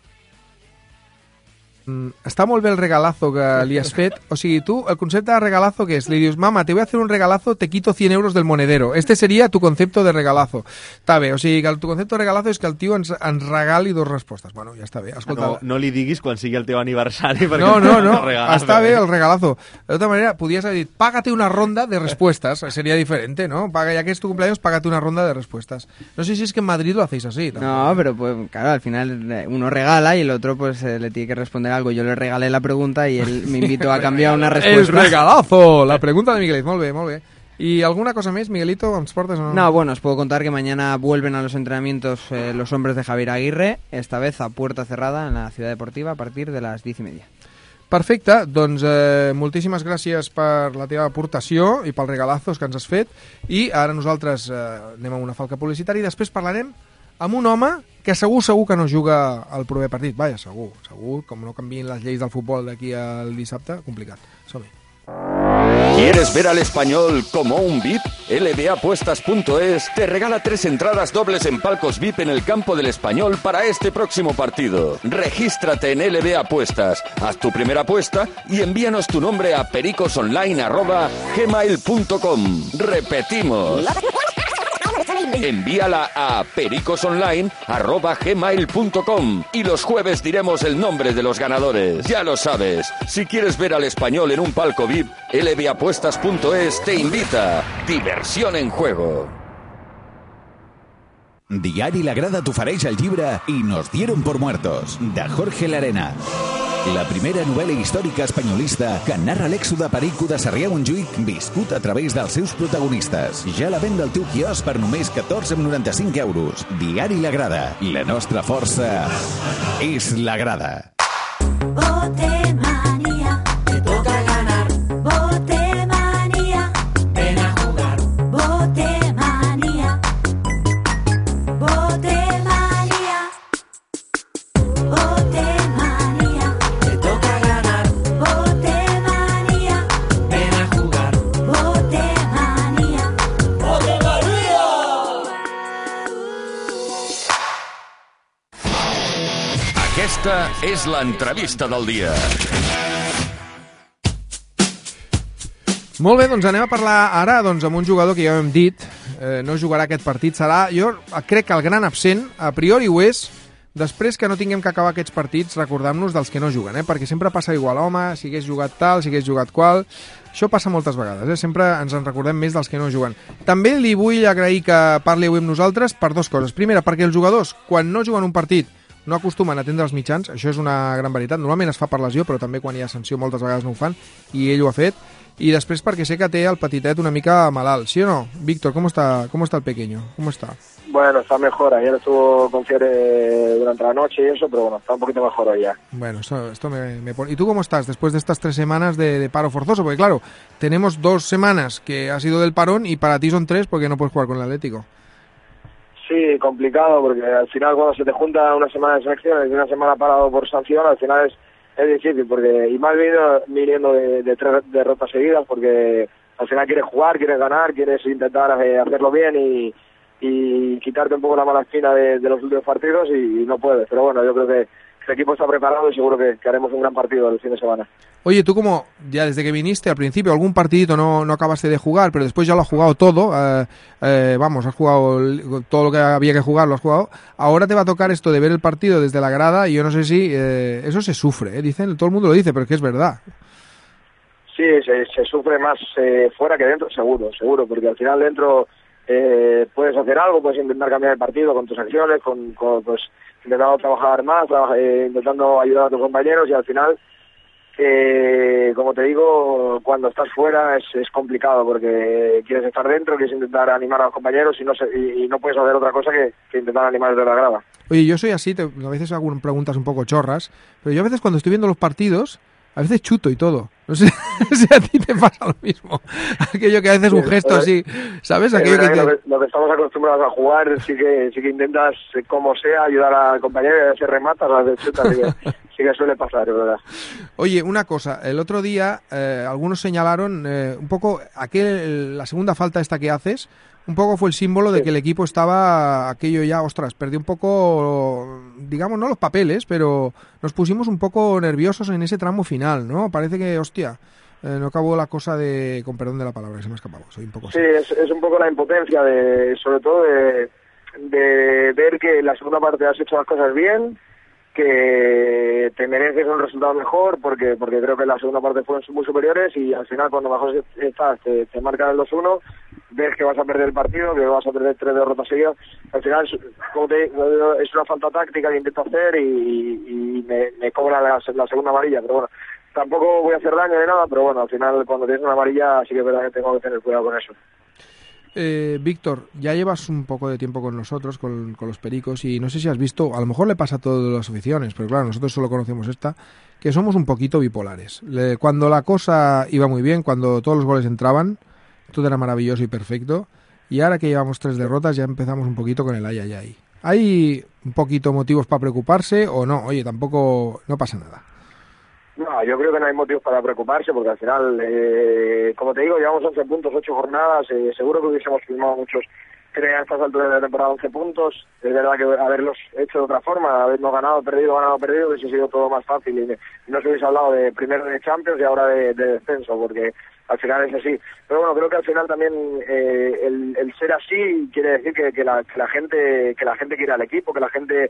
Mm, està molt bé el regalazo que li has fet. O sigui, tu, el concepte de regalazo que és, li dius, mama, te voy a hacer un regalazo, te quito cien euros del monedero. Este sería tu concepto de regalazo. Està bé, o sigui, que el, tu concepte de regalazo és que el tio ens, ens regali dos respostes. Bueno, ja està bé. Escolta, No, no li diguis quan sigui el teu aniversari perquè no, no, no, regalar, està bé eh? el regalazo. De tota manera, podías haber dit, págate una ronda de respuestas. Sería diferente, ¿no? Paga, ya que es tu cumpleaños, págate una ronda de respuestas. No sé si es que en Madrid lo hacéis así. No, pero pues claro, al final eh, uno regala y el otro pues eh, le tiene que responder algo. Yo le regalé la pregunta y él me invitó a cambiar una respuesta. ¡Es regalazo! La pregunta de Miguelet, molt bé, molt bé. ¿Y alguna cosa más, Miguelito, ens portes o no? No, bueno, os puedo contar que mañana vuelven a los entrenamientos eh, los hombres de Javier Aguirre, esta vez a puerta cerrada en la Ciudad Deportiva a partir de las diez y media. Perfecte, doncs eh, moltíssimes gràcies per la teva aportació i pels regalazos que ens has fet, i ara nosaltres eh, anem a una falca publicitària i després parlarem amb un home que segur, segur que no juga al proper partit. Vaja, segur, segur, com no canviïn les lleis del futbol d'aquí al dissabte, complicat. Som-hi. ¿Quieres ver al Español como un V I P? L B Apuestas punto es te regala tres entradas dobles en palcos V I P en el campo del Español para este próximo partido. Regístrate en L B Apuestas, haz tu primera apuesta y envíanos tu nombre a pericosonline arroba gmail punto com. Repetimos. Envíala a pericosonline arroba gmail punto com y los jueves diremos el nombre de los ganadores. Ya lo sabes, si quieres ver al Español en un palco V I P, L B Apuestas punto es te invita. Diversión en juego. Diari La Grada t'ofereix el llibre I nos dieron por muertos, de Jorge Larena. La primera novel·la històrica espanyolista que narra l'èxode perico de Sarrià-Montjuïc viscut a través dels seus protagonistes. Ja la venda al teu quiosc per només catorze coma noranta-cinc euros. Diari La Grada. La nostra força és la grada. Botemanía, te toca ganar. Botemanía, ven a jugar. Botemanía, Botemanía, Botemanía, te toca ganar. Botemanía, ven a jugar. Botemanía, Botemanía. Aquesta és l'entrevista del dia. Molt bé, doncs anem a parlar ara doncs, amb un jugador que ja ho hem dit, eh, no jugarà aquest partit, serà, jo crec que el gran absent, a priori ho és, després que no tinguem que acabar aquests partits recordant-nos dels que no juguen, eh? Perquè sempre passa igual, home, si hagués jugat tal, si hagués jugat qual, això passa moltes vegades, eh? Sempre ens en recordem més dels que no juguen. També li vull agrair que parli avui amb nosaltres per dues coses. Primera, perquè els jugadors, quan no juguen un partit, no acostumen a atendre els mitjans, això és una gran veritat, normalment es fa per lesió, però també quan hi ha sanció moltes vegades no ho fan, i ell ho ha fet, i després perquè sé que té el petitet una mica malalt, ¿sí o no? Víctor, ¿cómo está, cómo está el pequeño? ¿Cómo está? Bueno, está mejor, ayer estuvo con fiebre durante la noche y eso, pero bueno, está un poquito mejor hoy ya. Bueno, esto, esto me, me pone... ¿Y tú cómo estás después de estas tres semanas de, de paro forzoso? Porque claro, tenemos dos semanas que ha sido del parón y para ti son tres porque no puedes jugar con el Atlético. Sí, complicado, porque al final cuando se te junta una semana de selecciones y una semana parado por sanción, al final es, es difícil, porque y más viniendo, viniendo de, de tres derrotas seguidas, porque al final quieres jugar, quieres ganar, quieres intentar eh, hacerlo bien y, y quitarte un poco la mala espina de, de los últimos partidos y, y no puedes. Pero bueno, yo creo que el equipo está preparado y seguro que, que haremos un gran partido el fin de semana. Oye, tú como ya desde que viniste al principio algún partidito no, no acabaste de jugar, pero después ya lo has jugado todo, eh, eh, vamos, has jugado todo lo que había que jugar, lo has jugado. Ahora te va a tocar esto de ver el partido desde la grada y yo no sé si eh, eso se sufre, ¿eh? Dicen, todo el mundo lo dice, pero es que es verdad. Sí, se, se sufre más eh, fuera que dentro, seguro, seguro, porque al final dentro eh, puedes hacer algo, puedes intentar cambiar el partido con tus acciones, con, con pues intentando trabajar más, trabajar, eh, intentando ayudar a tus compañeros y al final, eh, como te digo, cuando estás fuera es, es complicado porque quieres estar dentro, quieres intentar animar a los compañeros y no se, y, y no puedes hacer otra cosa que, que intentar animar desde la grada. Oye, yo soy así, te, a veces hago preguntas un poco chorras, pero yo a veces cuando estoy viendo los partidos, a veces chuto y todo. No sé si a ti te pasa lo mismo. Aquello que haces un gesto así, ¿sabes? Aquello que te... lo, que, lo que estamos acostumbrados a jugar, sí que sí que intentas, como sea, ayudar al compañero y a veces rematas, a veces chutas, así que, sí que suele pasar, es verdad. Oye, una cosa, el otro día eh, algunos señalaron eh, un poco aquel, la segunda falta esta que haces, un poco fue el símbolo de que el equipo estaba aquello ya, ostras, perdió un poco, digamos, no los papeles, pero nos pusimos un poco nerviosos en ese tramo final, ¿no? Parece que, hostia, eh, no acabó la cosa de, con perdón de la palabra, se me ha escapado, soy un poco así. Sí, es, es un poco la impotencia, de sobre todo de, de ver que en la segunda parte has hecho las cosas bien, que te mereces un resultado mejor porque porque creo que la segunda parte fueron muy superiores y al final cuando mejor estás te, te marcan el dos uno, ves que vas a perder el partido, que vas a perder tres derrotas seguidas, al final como te digo, es una falta táctica que intento hacer y, y me, me cobra la, la segunda amarilla, pero bueno, tampoco voy a hacer daño de nada, pero bueno, al final cuando tienes una amarilla sí que es verdad que tengo que tener cuidado con eso. Eh, Víctor, ya llevas un poco de tiempo con nosotros, con, con los Pericos, y no sé si has visto, a lo mejor le pasa a todas las aficiones, pero claro, nosotros solo conocemos esta, que somos un poquito bipolares. Le, cuando la cosa iba muy bien, cuando todos los goles entraban, todo era maravilloso y perfecto, y ahora que llevamos tres derrotas ya empezamos un poquito con el ay, ay, ay. ¿Hay un poquito motivos para preocuparse o no? Oye, tampoco, no pasa nada. No, yo creo que no hay motivos para preocuparse porque al final, eh, como te digo, llevamos once puntos, ocho jornadas, eh, seguro que hubiésemos firmado muchos a estas alturas de la temporada once puntos, es verdad que haberlos hecho de otra forma, habernos ganado, perdido, ganado, perdido, hubiese sido todo más fácil y no se hubiese hablado de primero de Champions y ahora de, de descenso, porque al final es así. Pero bueno, creo que al final también eh, el, el ser así quiere decir que, que, la, que la gente que la gente quiere al equipo, que la gente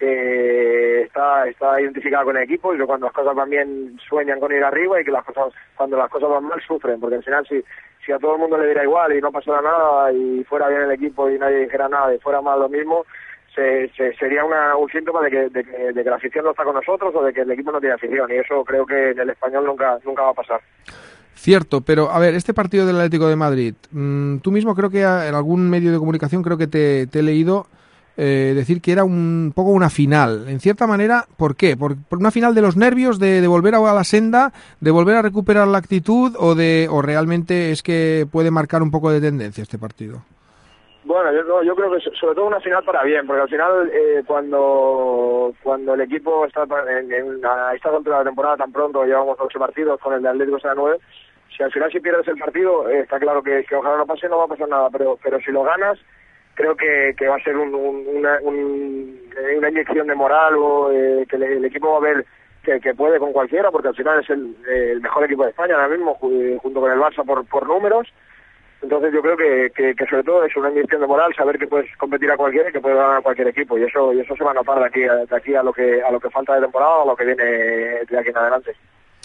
eh, está está identificada con el equipo y que cuando las cosas van bien sueñan con ir arriba y que las cosas cuando las cosas van mal sufren, porque al final si si a todo el mundo le diera igual y no pasara nada y fuera bien el equipo y nadie dijera nada y fuera mal lo mismo, se, se, sería una, un síntoma de que, de, que, de que la afición no está con nosotros o de que el equipo no tiene afición y eso creo que en el español nunca nunca va a pasar. Cierto, pero a ver, este partido del Atlético de Madrid, mmm, tú mismo creo que en algún medio de comunicación creo que te, te he leído eh, decir que era un poco una final, en cierta manera, ¿por qué? ¿Por, por una final de los nervios, de, de volver a la senda, de volver a recuperar la actitud o de o realmente es que puede marcar un poco de tendencia este partido? Bueno, yo, yo creo que sobre todo una final para bien, porque al final eh, cuando cuando el equipo está en, en, a esta altura de la temporada tan pronto, llevamos ocho partidos, con el de Atlético será nueve, si al final si pierdes el partido, eh, está claro que, que ojalá no pase, no va a pasar nada, pero pero si lo ganas, creo que, que va a ser un, un, una, un, una inyección de moral o eh, que le, el equipo va a ver que, que puede con cualquiera, porque al final es el, el mejor equipo de España ahora mismo, junto con el Barça por, por números. Entonces yo creo que, que, que sobre todo es una inyección de moral, saber que puedes competir a cualquiera y que puedes ganar a cualquier equipo, y eso y eso se va a notar de aquí, de aquí a lo que a lo que falta de temporada o a lo que viene de aquí en adelante.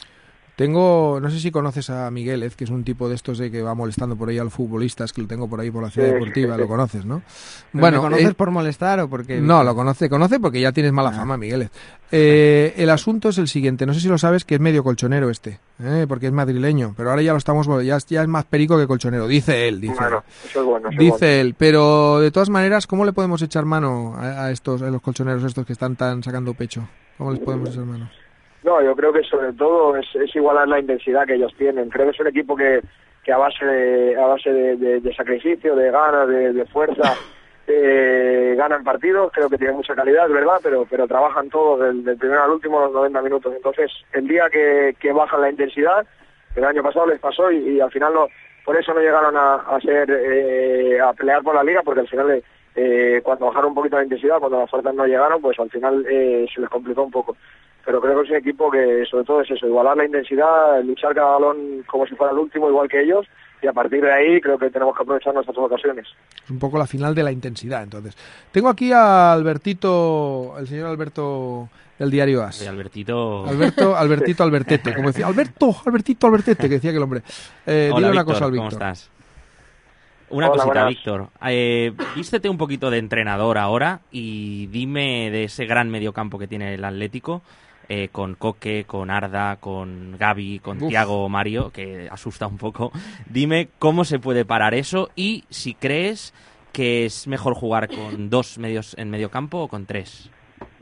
Tengo, no sé si conoces a Miguelez, que es un tipo de estos de que va molestando por ahí a los futbolistas, que lo tengo por ahí por la ciudad sí, deportiva, sí, sí. Lo conoces, ¿no? Bueno, ¿lo conoces eh, por molestar o porque...? No, lo conoce, conoce porque ya tienes mala ah. fama, Miguelez. Eh, el asunto es el siguiente, no sé si lo sabes, que es medio colchonero este, eh, porque es madrileño, pero ahora ya lo estamos, ya, ya es más perico que colchonero, dice él, dice bueno, él. Eso es bueno, eso dice es bueno. él, pero de todas maneras, ¿cómo le podemos echar mano a, a estos, a los colchoneros estos que están tan sacando pecho? ¿Cómo les podemos echar mano? No, yo creo que sobre todo es, es igualar la intensidad que ellos tienen. Creo que es un equipo que, que a base de, a base de, de, de sacrificio, de ganas, de, de fuerza, eh, ganan partidos. Creo que tienen mucha calidad, es verdad, pero pero trabajan todos del, del primero al último los noventa minutos. Entonces, el día que, que bajan la intensidad, el año pasado les pasó y, y al final no, por eso no llegaron a, a ser eh, a pelear por la liga, porque al final eh, cuando bajaron un poquito la intensidad, cuando las fuerzas no llegaron, pues al final eh, se les complicó un poco. Pero creo que es un equipo que sobre todo es eso, igualar la intensidad, luchar cada balón como si fuera el último, igual que ellos, y a partir de ahí creo que tenemos que aprovechar nuestras ocasiones. Es un poco la final de la intensidad, entonces. Tengo aquí a Albertito, el señor Alberto del diario As. Sí, Albertito... Alberto, Albertito, Albertete, como decía, Alberto, Albertito, Albertete, que decía que el hombre. Eh, Hola, dile una Víctor, cosa al Víctor. ¿cómo estás? Una Hola, cosita, buenas. Víctor. Eh, vístete un poquito de entrenador ahora y dime de ese gran mediocampo que tiene el Atlético, eh, con Coque, con Arda, con Gavi, con Uf. Thiago, Mario, que asusta un poco. Dime cómo se puede parar eso y si crees que es mejor jugar con dos medios en mediocampo o con tres.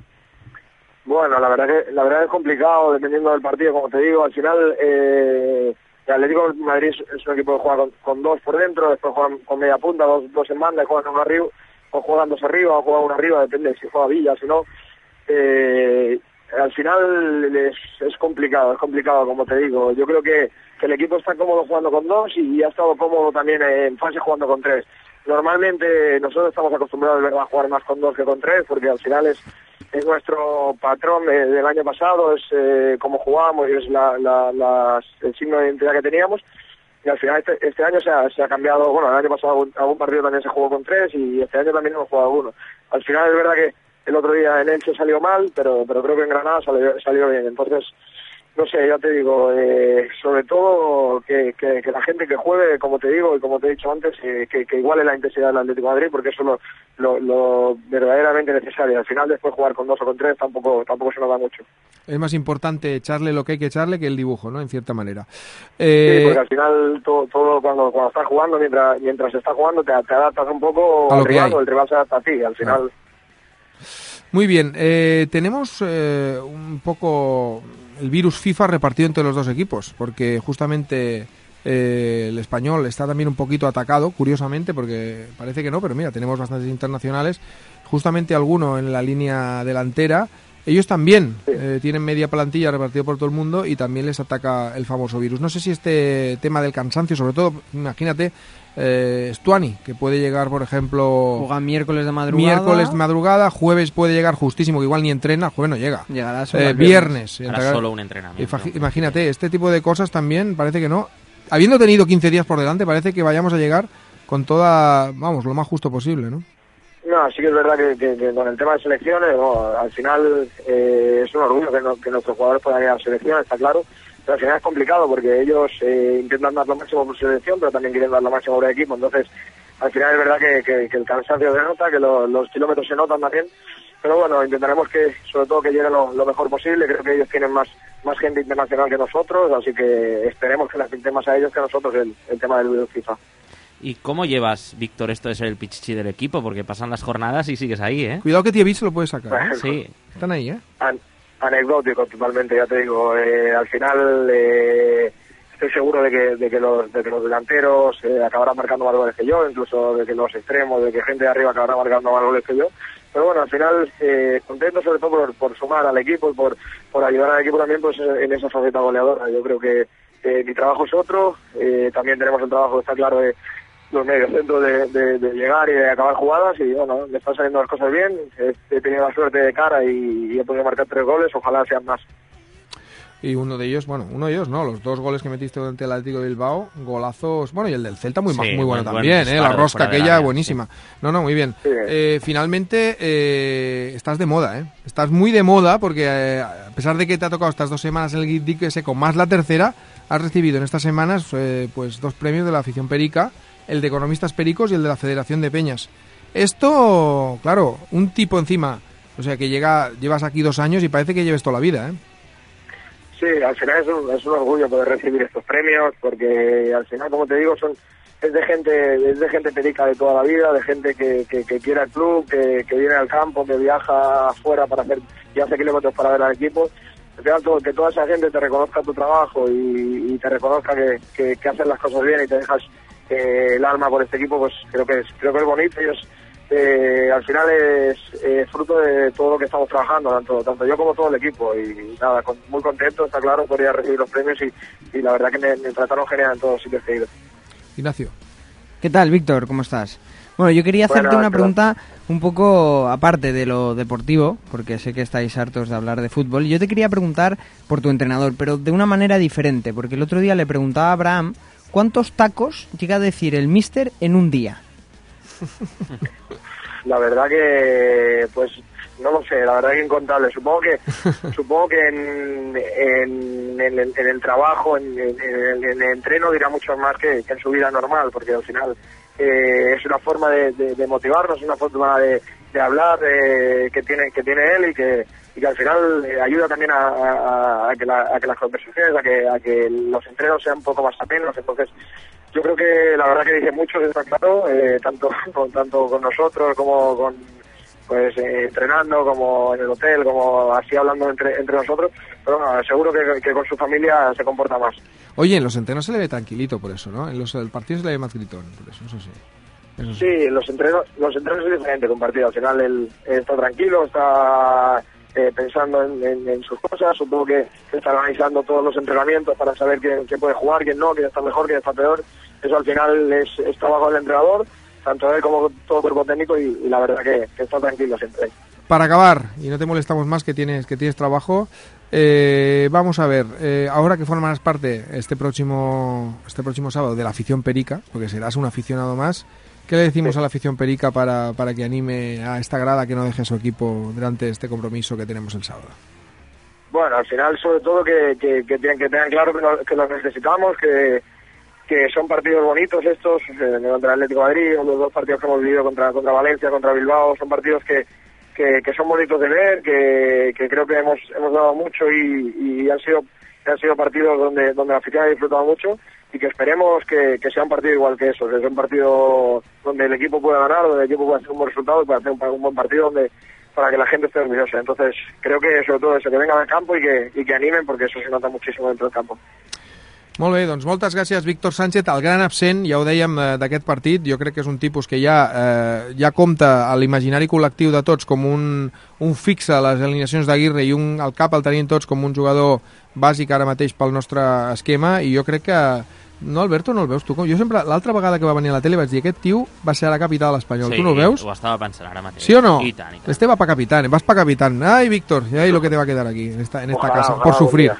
Bueno, la verdad que la verdad es complicado dependiendo del partido, como te digo. Al final, eh, el Atlético de Madrid es, es un equipo que juega con, con dos por dentro, después juegan con media punta, dos, dos en banda, y juegan uno arriba, o juegan dos arriba, o juegan uno arriba, depende si juega Villa, si no. Eh, al final es, es complicado, es complicado, como te digo. Yo creo que, que el equipo está cómodo jugando con dos y ha estado cómodo también en fase jugando con tres. Normalmente nosotros estamos acostumbrados a jugar más con dos que con tres, porque al final es, es nuestro patrón de, del año pasado, es eh, cómo jugamos y es la, la, la, el signo de identidad que teníamos. Y al final este, este año se ha, se ha cambiado. Bueno, el año pasado algún, algún partido también se jugó con tres y este año también hemos jugado uno. Al final es verdad que el otro día en Elche salió mal, pero pero creo que en Granada salió, salió bien. Entonces, no sé, ya te digo, eh, sobre todo que, que, que la gente que juegue, como te digo y como te he dicho antes, eh, que, que iguale la intensidad del Atlético de Madrid, porque eso es lo, lo, lo verdaderamente necesario. Al final, después jugar con dos o con tres tampoco tampoco se nos da mucho. Es más importante echarle lo que hay que echarle que el dibujo, ¿no? En cierta manera. Eh... Sí, porque al final todo, todo cuando, cuando estás jugando, mientras mientras estás jugando, te, te adaptas un poco A lo al que rival, hay. o el rival se adapta a ti. Al final... Muy bien, eh, tenemos eh, un poco el virus FIFA repartido entre los dos equipos, porque justamente eh, el Español está también un poquito atacado, curiosamente, porque parece que no, pero mira, tenemos bastantes internacionales, justamente alguno en la línea delantera. Ellos también eh, tienen media plantilla repartida por todo el mundo y también les ataca el famoso virus. No sé si este tema del cansancio, sobre todo, imagínate, eh, Stuani, que puede llegar, por ejemplo... Juega miércoles de madrugada. Miércoles de madrugada, jueves puede llegar justísimo, que igual ni entrena, jueves no llega. Llegará solo eh, el viernes. Hará entregar- solo un entrenamiento. Imagi- Imagínate, este tipo de cosas también parece que no. Habiendo tenido quince días por delante, parece que vayamos a llegar con toda, vamos, lo más justo posible, ¿no? No, sí que es verdad que, que, que con el tema de selecciones, no, al final eh, es un orgullo que, no, que nuestros jugadores puedan ir a la selección, está claro, pero al final es complicado porque ellos eh, intentan dar lo máximo por selección, pero también quieren dar lo máximo por el equipo, entonces al final es verdad que, que, que el cansancio se nota, que lo- los kilómetros se notan también, pero bueno, intentaremos que sobre todo que llegue lo, lo mejor posible, creo que ellos tienen más más gente internacional que nosotros, así que esperemos que les pinte más a ellos que a nosotros el, el tema del virus FIFA. ¿Y cómo llevas, Víctor, esto de ser el pichichi del equipo? Porque pasan las jornadas y sigues ahí, ¿eh? Cuidado que Tievich se lo puede sacar, ¿eh? Sí. Están ahí, ¿eh? An- anecdótico totalmente, ya te digo. Eh, al final eh, estoy seguro de que, de que, los, de que los delanteros eh, acabarán marcando más goles que yo, incluso de que los extremos, de que gente de arriba acabará marcando más goles que yo. Pero bueno, al final eh, contento sobre todo por, por sumar al equipo y por, por ayudar al equipo también pues en esa faceta goleadora. Yo creo que eh, mi trabajo es otro, eh, también tenemos el trabajo, está claro, de los medios centros de, de, de llegar y de acabar jugadas y bueno, me están saliendo las cosas bien, he, he tenido la suerte de cara y, y he podido marcar tres goles, ojalá sean más. Y uno de ellos, bueno, uno de ellos no, los dos goles que metiste durante el Atlético de Bilbao, golazos, bueno, y el del Celta muy, Sí, ma- muy bueno buen- buen también, ¿eh? La disparo rosca fuera del aquella área, buenísima. No, no, muy bien. Eh, finalmente, eh, estás de moda, ¿eh? Estás muy de moda porque eh, a pesar de que te ha tocado estas dos semanas el Guindique seco más la tercera, has recibido en estas semanas eh, pues dos premios de la afición perica, el de Economistas Pericos y el de la Federación de Peñas. Esto, claro, un tipo encima, o sea que llega, llevas aquí dos años y parece que lleves toda la vida, ¿eh? Sí, al final es un, es un orgullo poder recibir estos premios porque al final, como te digo, son es de gente es de gente perica de toda la vida, de gente que, que, que quiere el club, que, que viene al campo, que viaja afuera para hacer y hace kilómetros para ver al equipo. Al final, todo- que toda esa gente te reconozca tu trabajo y, y te reconozca que, que, que haces las cosas bien y te dejas eh, el alma por este equipo, pues creo que es creo que es bonito y es eh, al final es eh, fruto de todo lo que estamos trabajando, tanto tanto yo como todo el equipo y nada, con- muy contento, está claro, por ir a recibir los premios y, y la verdad que me, me trataron genial en todos los sitios que he ido. Ignacio. ¿Qué tal, Víctor? ¿Cómo estás? Bueno, yo quería hacerte Buenas, una ¿qué pregunta un poco aparte de lo deportivo, porque sé que estáis hartos de hablar de fútbol. Yo te quería preguntar por tu entrenador, pero de una manera diferente, porque el otro día le preguntaba a Abraham cuántos tacos llega a decir el míster en un día. La verdad que, pues, no lo sé, la verdad que incontable. Supongo que supongo que en, en, en el, en el trabajo, en, en- en el, en el entreno dirá mucho más que, que en su vida normal, porque al final eh, es una forma de, de, de motivarnos, es una forma de, de hablar eh, que tiene que tiene él y que, y que al final eh, ayuda también a, a- a que la- a que las conversaciones, a que, a que los entrenos sean un poco más amenos. Entonces, yo creo que la verdad que dice mucho, está claro, eh, tanto, con, tanto con nosotros como con pues eh, entrenando, como en el hotel, como así hablando entre, entre nosotros, pero bueno, seguro que, que con su familia se comporta más. Oye, en los entrenos se le ve tranquilito por eso, ¿no? En los el partido se le ve más gritón, por eso, eso sí. Eso sí. Sí, los entrenos, los entrenos es diferente que un partido. Al final él está tranquilo, está eh, pensando en, en- en sus cosas. Supongo que está analizando todos los entrenamientos para saber quién, quién puede jugar, quién no, quién está mejor, quién está peor. Eso al final es, es trabajo del entrenador, tanto él como todo el cuerpo técnico, y, y la verdad que, que está tranquilo siempre. Para acabar, y no te molestamos más que tienes que tienes trabajo, eh, vamos a ver, eh, ahora que formarás parte este próximo este próximo sábado de la afición perica, porque serás un aficionado más, ¿Qué le decimos a la afición perica para, para que anime a esta grada que no deje a su equipo durante este compromiso que tenemos el sábado? Bueno, al final, sobre todo, que, que, que, tienen, que tengan claro que, no, que los necesitamos, que, que son partidos bonitos estos, eh, contra el Atlético de Madrid, o los dos partidos que hemos vivido contra, contra Valencia, contra Bilbao, son partidos que, que, que son bonitos de ver, que, que creo que hemos, hemos dado mucho y, y han sido han sido partidos donde, donde la afición ha disfrutado mucho, y que esperemos que, que sea un partido igual que eso, que sea un partido donde el equipo pueda ganar, donde el equipo pueda hacer un buen resultado y pueda hacer un, un buen partido donde para que la gente esté orgullosa. Entonces, creo que sobre todo eso, que vengan al campo y que, y que animen, porque eso se nota muchísimo dentro del campo. Molt bé, doncs moltes gràcies, Víctor Sánchez, el gran absent, ja ho dèiem, d'aquest partit. Jo crec que és un tipus que ja, eh, ja compta a l'imaginari col·lectiu de tots com un, un fixe a les alineacions d'Aguirre, i un, al cap el tenim tots com un jugador bàsic ara mateix pel nostre esquema, i jo crec que no, Alberto, no el veus tu? Jo sempre, l'altra vegada que va venir a la tele vaig dir, aquest tio va ser a la capital de l'Espanyol, sí, tu no el veus? ho estava pensant ara mateix. ¿Sí o no? I tant, i tant. Este va pa capitán, vas pa capitán. Ay, Víctor, ya ahí lo que te va a quedar aquí, en esta, en esta Ojalá, casa, ojalá, por sufrir.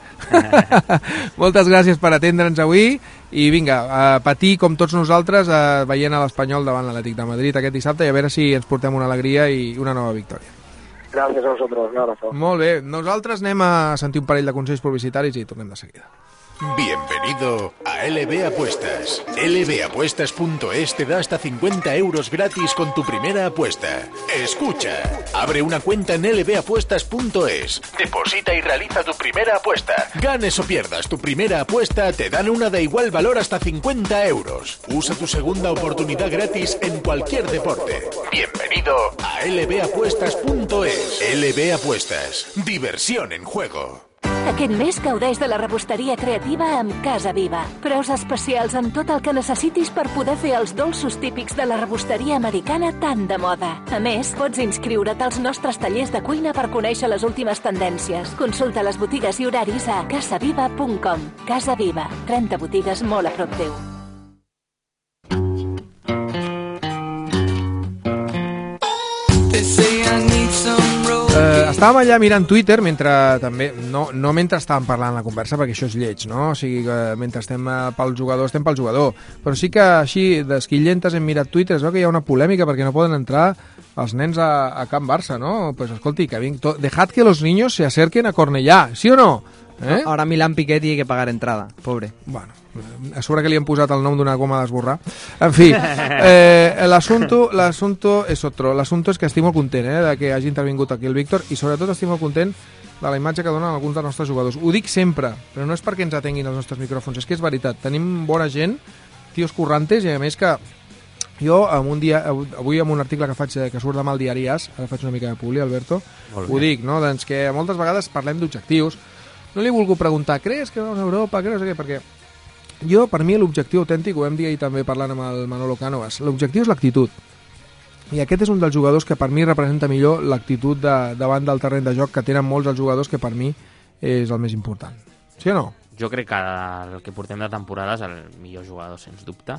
bon Moltes gràcies per atendre'ns avui, i vinga, a patir com tots nosaltres eh, veient a l'Espanyol davant l'Atlètic de Madrid aquest dissabte, i a veure si ens portem una alegria i una nova victòria. Gràcies a vosaltres, un abrazo. Molt bé, nosaltres anem a sentir un parell de consells publicitaris i tornem de seguida. Bienvenido a L B Apuestas. L B Apuestas punto es te da hasta cincuenta euros gratis con tu primera apuesta. Escucha, abre una cuenta en L B Apuestas punto es, deposita y realiza tu primera apuesta. Ganes o pierdas tu primera apuesta, te dan una de igual valor hasta cincuenta euros. Usa tu segunda oportunidad gratis en cualquier deporte. Bienvenido a L B Apuestas punto es. L B Apuestas, diversión en juego. Aquest mes gaudeix de la rebosteria creativa amb Casa Viva. Preus especials en tot el que necessitis per poder fer els dolços típics de la rebosteria americana tan de moda. A més, pots inscriure't als nostres tallers de cuina per conèixer les últimes tendències. Consulta les botigues i horaris a casaviva punt com. Casa Viva, trenta botigues molt a prop teu. Eh, estàvem allà mirant Twitter mentre també, no, no mentre estàvem parlant la conversa, perquè això és lleig, no? O sigui que mentre estem eh, pel jugador, estem pel jugador. Però sí que així, d'esquillentes, hem mirat Twitter, es veu que hi ha una polèmica perquè no poden entrar els nens a, a Can Barça, no? Pues escolti, que vinc, to... dejad que los niños se acerquen a Cornellà, ¿sí o no? ¿Eh? Ahora Milán Piqué tiene que pagar entrada, pobre. Bueno, a sobre que li han posat el nom d'una goma d'esborrar. En fi, eh, l'assunto l'assunto és otro. L'assunto és que estic molt content eh, de que hagi intervingut aquí el Víctor, i sobretot estic molt content de la imatge que donen alguns dels nostres jugadors. Ho dic sempre, però no és perquè ens atenguin els nostres micròfons, és que és veritat. Tenim bona gent, tios currantes, i a més que jo, en un dia, avui en un article que faig que surt demà al diari As, ara faig una mica de publi, Alberto, ho dic, no? Doncs que moltes vegades parlem d'objectius. No li he volgut preguntar, creus que vamos a Europa, que no sé què, perquè jo, per mi, l'objectiu autèntic, ho vam dir ahir també parlant amb el Manolo Cánovas, l'objectiu és l'actitud. I aquest és un dels jugadors que per mi representa millor l'actitud de, davant del terreny de joc que tenen molts dels jugadors, que per mi és el més important. Sí o no? Jo crec que el que portem de temporada és el millor jugador, sens dubte.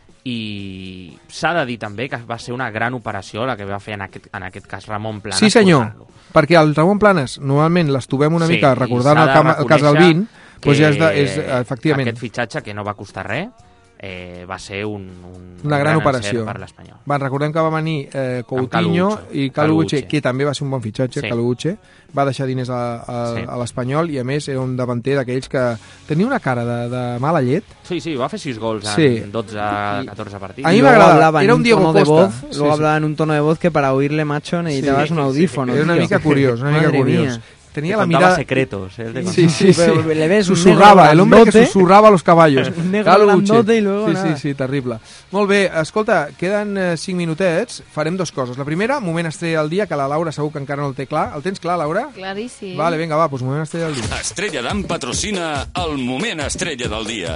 I s'ha de dir també que va ser una gran operació la que va fer en aquest, en aquest cas Ramon Planes. Sí senyor, perquè el Ramon Planes normalment l'estovem una sí, mica recordant el, cam, el cas del vint, doncs ja és, de, és efectivament aquest fitxatge que no va costar res eh, va ser un, un una gran, gran operació per l'Espanyol. Va, recordem que va venir eh, Coutinho i Caluche, que també va ser un bon fitxatge, sí. Caluche va deixar diners a, a, sí. a l'Espanyol, i a més era un davanter d'aquells que tenia una cara de, de mala llet. Sí, sí, va fer sis gols en sí. dotze catorze partits. A mi m'agradava, era un Diego Costa. Voz, luego sí, hablaba sí. en un tono de voz que para oírle, macho, necesitabas sí, un audífono. Sí, era una tío. mica curiós, una mica Madre curiós. Mía. Tenía que la contaba mirada secretos eh, sí, sí, sí. Le ves susurraba, el hombre que susurraba a los caballos. Un negro grandote y luego sí, nada. sí, sí, terrible. Molt bé, escolta, queden eh, cinc minutets, farem dues coses. La primera, moment estrella del dia, que la Laura segur que encara no el té clar. El tens clar, Laura? Claríssim. Vale, vinga, va, doncs moment estrella del dia. Estrella d'Am patrocina el moment estrella del dia.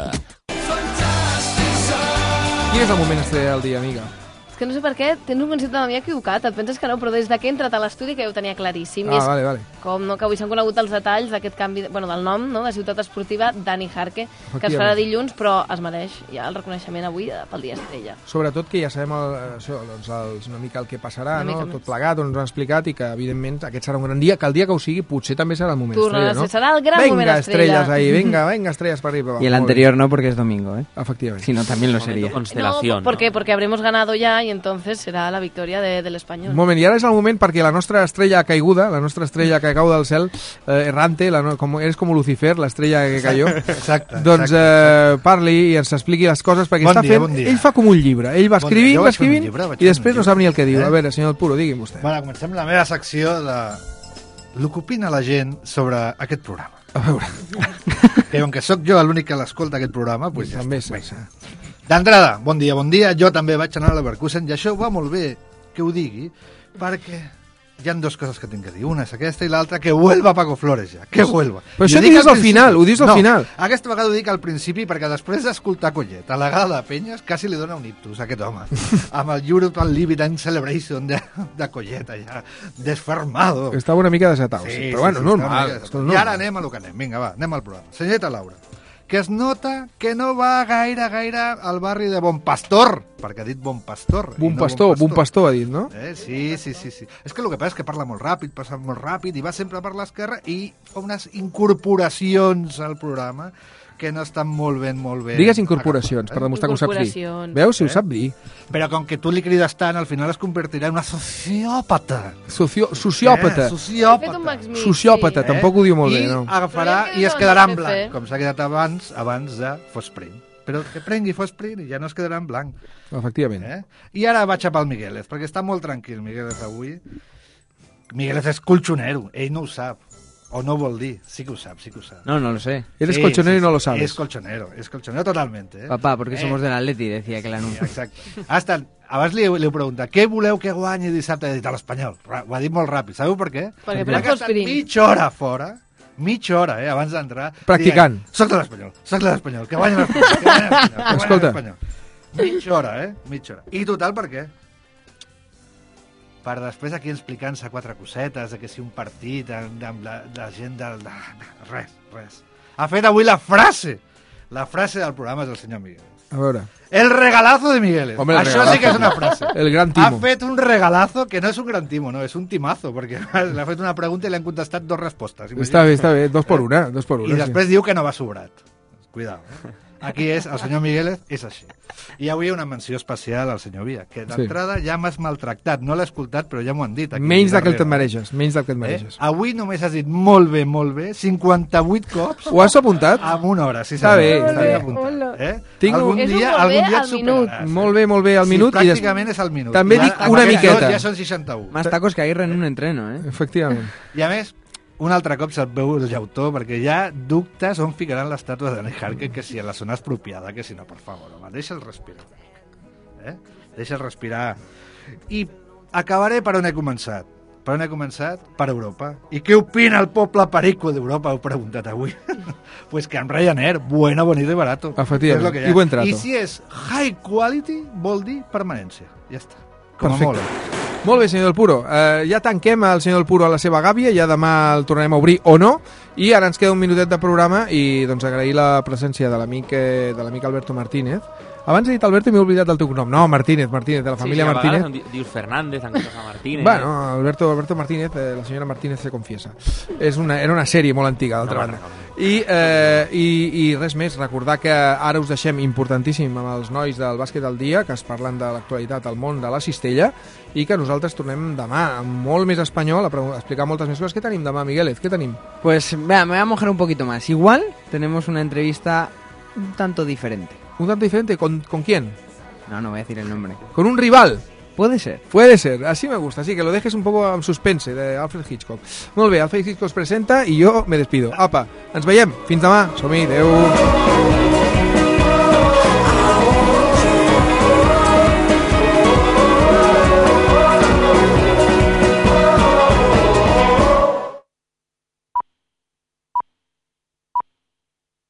Quin és el moment estrella del dia, amiga? És que no sé per què tens un concepte de mi equivocat. Et penses que no, però des que he entrat a l'estudi que ja ho tenia claríssim. Ah, és vale, vale. Com no, que avui s'han conegut els detalls d'aquest canvi, de, bueno, del nom, no?, de Ciutat Esportiva, Dani Jarque, que es farà dilluns, però es mereix ja el reconeixement avui pel dia estrella. Sobretot que ja sabem el, això, doncs, els, una mica el que passarà, una no? Tot plegat, on ens ho han explicat, i que evidentment aquest serà un gran dia, que el dia que ho sigui potser també serà el moment Tornarà estrella, no? Serà el gran venga, moment estrella. Estrellas ahí, venga, venga, estrellas para arriba. Y el anterior no, porque es domingo, ¿eh? Efectivamente. Si no, también lo sería. Constelación. No, ¿por qué? Porque habremos ganado ya y entonces será la victoria de, del Espanyol. Un moment, i ara és el moment perquè la nostra estrella caiguda, la nostra estrella que cau del cel, eh, errante, la, no, com, eres com Lucifer, l'estrella que cayó, exacte, doncs eh, parli i ens expliqui les coses, perquè bon està dia, fent... Bon dia. Ell fa com un llibre, ell va Bon escrivint, dia. va escrivint, llibre, i després no sap ni el que diu. Eh? A veure, senyor Puro, digui'm vostè. Bueno, comencem la meva secció de el que opina la gent sobre aquest programa. A veure. Que com que sóc jo l'únic que l'escolta aquest programa, doncs ja també està. D'entrada, bon dia, bon dia. Jo també vaig anar a Leverkusen i això va molt bé que ho digui, perquè hi ha dues coses que tinc que dir. Una és aquesta i l'altra, que vuelva Paco Flores ja, que vuelva. Però això ho ho dic dius al principi. final, ho dius al no, final. Aquesta vegada ho dic al principi perquè després d'escoltar Collet, a la gala de Penyes, quasi li dona un ictus a aquest home. Amb el European Limited Celebration de, de Collet allà, desfermado. Estava una mica desatat, sí, però bueno, sí, normal. estava Esto una és mica desatat. I ara normal. anem a lo que anem. Vinga, va, anem al programa. Senyoreta Laura, que es nota que no va gaire, gaire al barri de Bon Pastor, perquè ha dit Bon Pastor. i Bon no pastor, bon pastor ha dit, no? Eh, sí, sí, sí, sí. És que el que passa és que parla molt ràpid, passa molt ràpid, i va sempre per l'esquerra i fa unes incorporacions al programa que no estan molt ben, molt bé. Digues incorporacions, per demostrar que ho saps dir. Incorporacions. Veus, si ho Eh? sap dir. Però com que tu li crides tant, al final es convertirà en una sociòpata. Socio sociòpata. Eh, sociòpata. He fet un Max Mix, Sociòpata, sí. tampoc ho diu molt bé, I no? agafarà Però ja i es queda quedarà en en blanc, F F. com s'ha quedat abans abans de Fosprint. Però que prengui Fosprint i ja no es quedarà en blanc. Efectivament. Eh? I ara vaig a pel Migueles, perquè està molt tranquil Migueles avui. Migueles és colxonero, ell no ho sap. O no vol dir, sí que ho sap, sí que ho sap. No, no lo sé. Eres colchonero y no lo sabes. Es colchonero, es colchonero totalmente. Eh? Papá, porque Eh. somos del Atleti, decía que l'anuncio. Exacte. Hasta, abans li, li heu preguntat, què voleu que guanyi dissabte? Ha dit a l'Espanyol. Ra- Ho ha dit molt ràpid. Sabeu per què? Perquè Perquè pren ha estat Fosprint. mitja hora fora, mitja hora, eh, abans d'entrar. Practicant. dient, Soc de l'Espanyol, soc de l'Espanyol, que guanyi l'Espanyol, que guanyi l'Espanyol, que guanyi Escolta. l'Espanyol. Mitja hora, eh? Mitja hora. I total, per què? Per després aquí explicant-se quatre cosetes, de que si un partit, amb, amb la, la gent del... De, res, res. Ha fet avui la frase. La frase del programa és el senyor Miguel. A veure. El regalazo de Migueles. Hombre, el Això regalazo. sí que és una frase. El gran Ha timo. fet un regalazo que no és un gran timo, no, és un timazo, perquè l'ha fet una pregunta i li han contestat dos respostes. Està bé, està bé. Dos por una, dos por una. I després diu que no va sobrat. Cuidado, eh? Aquí és, el senyor Migueles és així. I avui una menció especial al senyor Via, que d'entrada ja m'has maltractat. No l'he escoltat, però ja m'ho han dit. sí. Aquí Menys del que darrere. et mereixes, menys del que et Eh? mereixes. Avui només has dit molt bé, molt bé, cinquanta-vuit cops. Ho has apuntat? En una hora, sí. Està senyor. bé, Ho està tinc bé. apuntat, Eh? Tinc algun un- És un dia, molt algun bé dia al et minut. superaràs. Molt bé, molt bé, al Sí, minut. i des- pràcticament és al minut. També I dic ara, una amb aquests miqueta. dos Ja són seixanta-u. Más tacos que Aguirre en un entreno, ¿eh? Efectivament. I a més, un altre cop se't veu el llautó, perquè hi ha dubtes on ficaran l'estàtua de Dani Harker, que si a la zona expropiada, que si no, per favor, home, deixa'l respirar. Eh? Deixa'l respirar. I acabaré per on he començat. Per on he començat? Per Europa. I què opina el poble perico d'Europa? Heu preguntat avui. Pues que amb Ryanair, bueno, bonito i barato. Efectivament. És lo que hi ha. I buen trato. I si és high quality, vol dir permanència. Ja està. Com a Perfecte. molt. Molt bé, senyor Del Puro. Eh, ja tanquem el senyor Del Puro a la seva gàbia, ja demà el tornarem a obrir o no, i ara ens queda un minutet de programa i doncs agrair la presència de l'amic eh, de l'amic Alberto Martínez. Abans he dit Alberto i m'he oblidat del teu cognom. No, Martínez, Martínez, de la família sí, sí, Martínez. A vegades dius Fernández, en comptes de Martínez. Bueno, Alberto, Alberto Martínez, eh, la senyora Martínez se confiesa. És una, era una sèrie molt antiga, d'altra No, banda. no, I, eh, i, I res més, recordar que ara us deixem importantíssim amb els nois del bàsquet del dia, que es parlen de l'actualitat al món de la cistella, i que nosaltres tornem demà amb molt més espanyol a, pre- a explicar moltes més coses. Què tenim demà, Miguelet? Què tenim? Pues vea, me voy a mojar un poquito más. Igual tenemos una entrevista un tanto diferente. ¿Un tanto diferente? ¿Con, ¿con quién? No, no voy a decir el nombre. ¿Con un rival? Puede ser. Puede ser, así me gusta, así que lo dejes un poco en suspense, de Alfred Hitchcock. Molt bé, Alfred Hitchcock es presenta i jo me despido. Apa, ens veiem, fins demà, som-hi, adeu.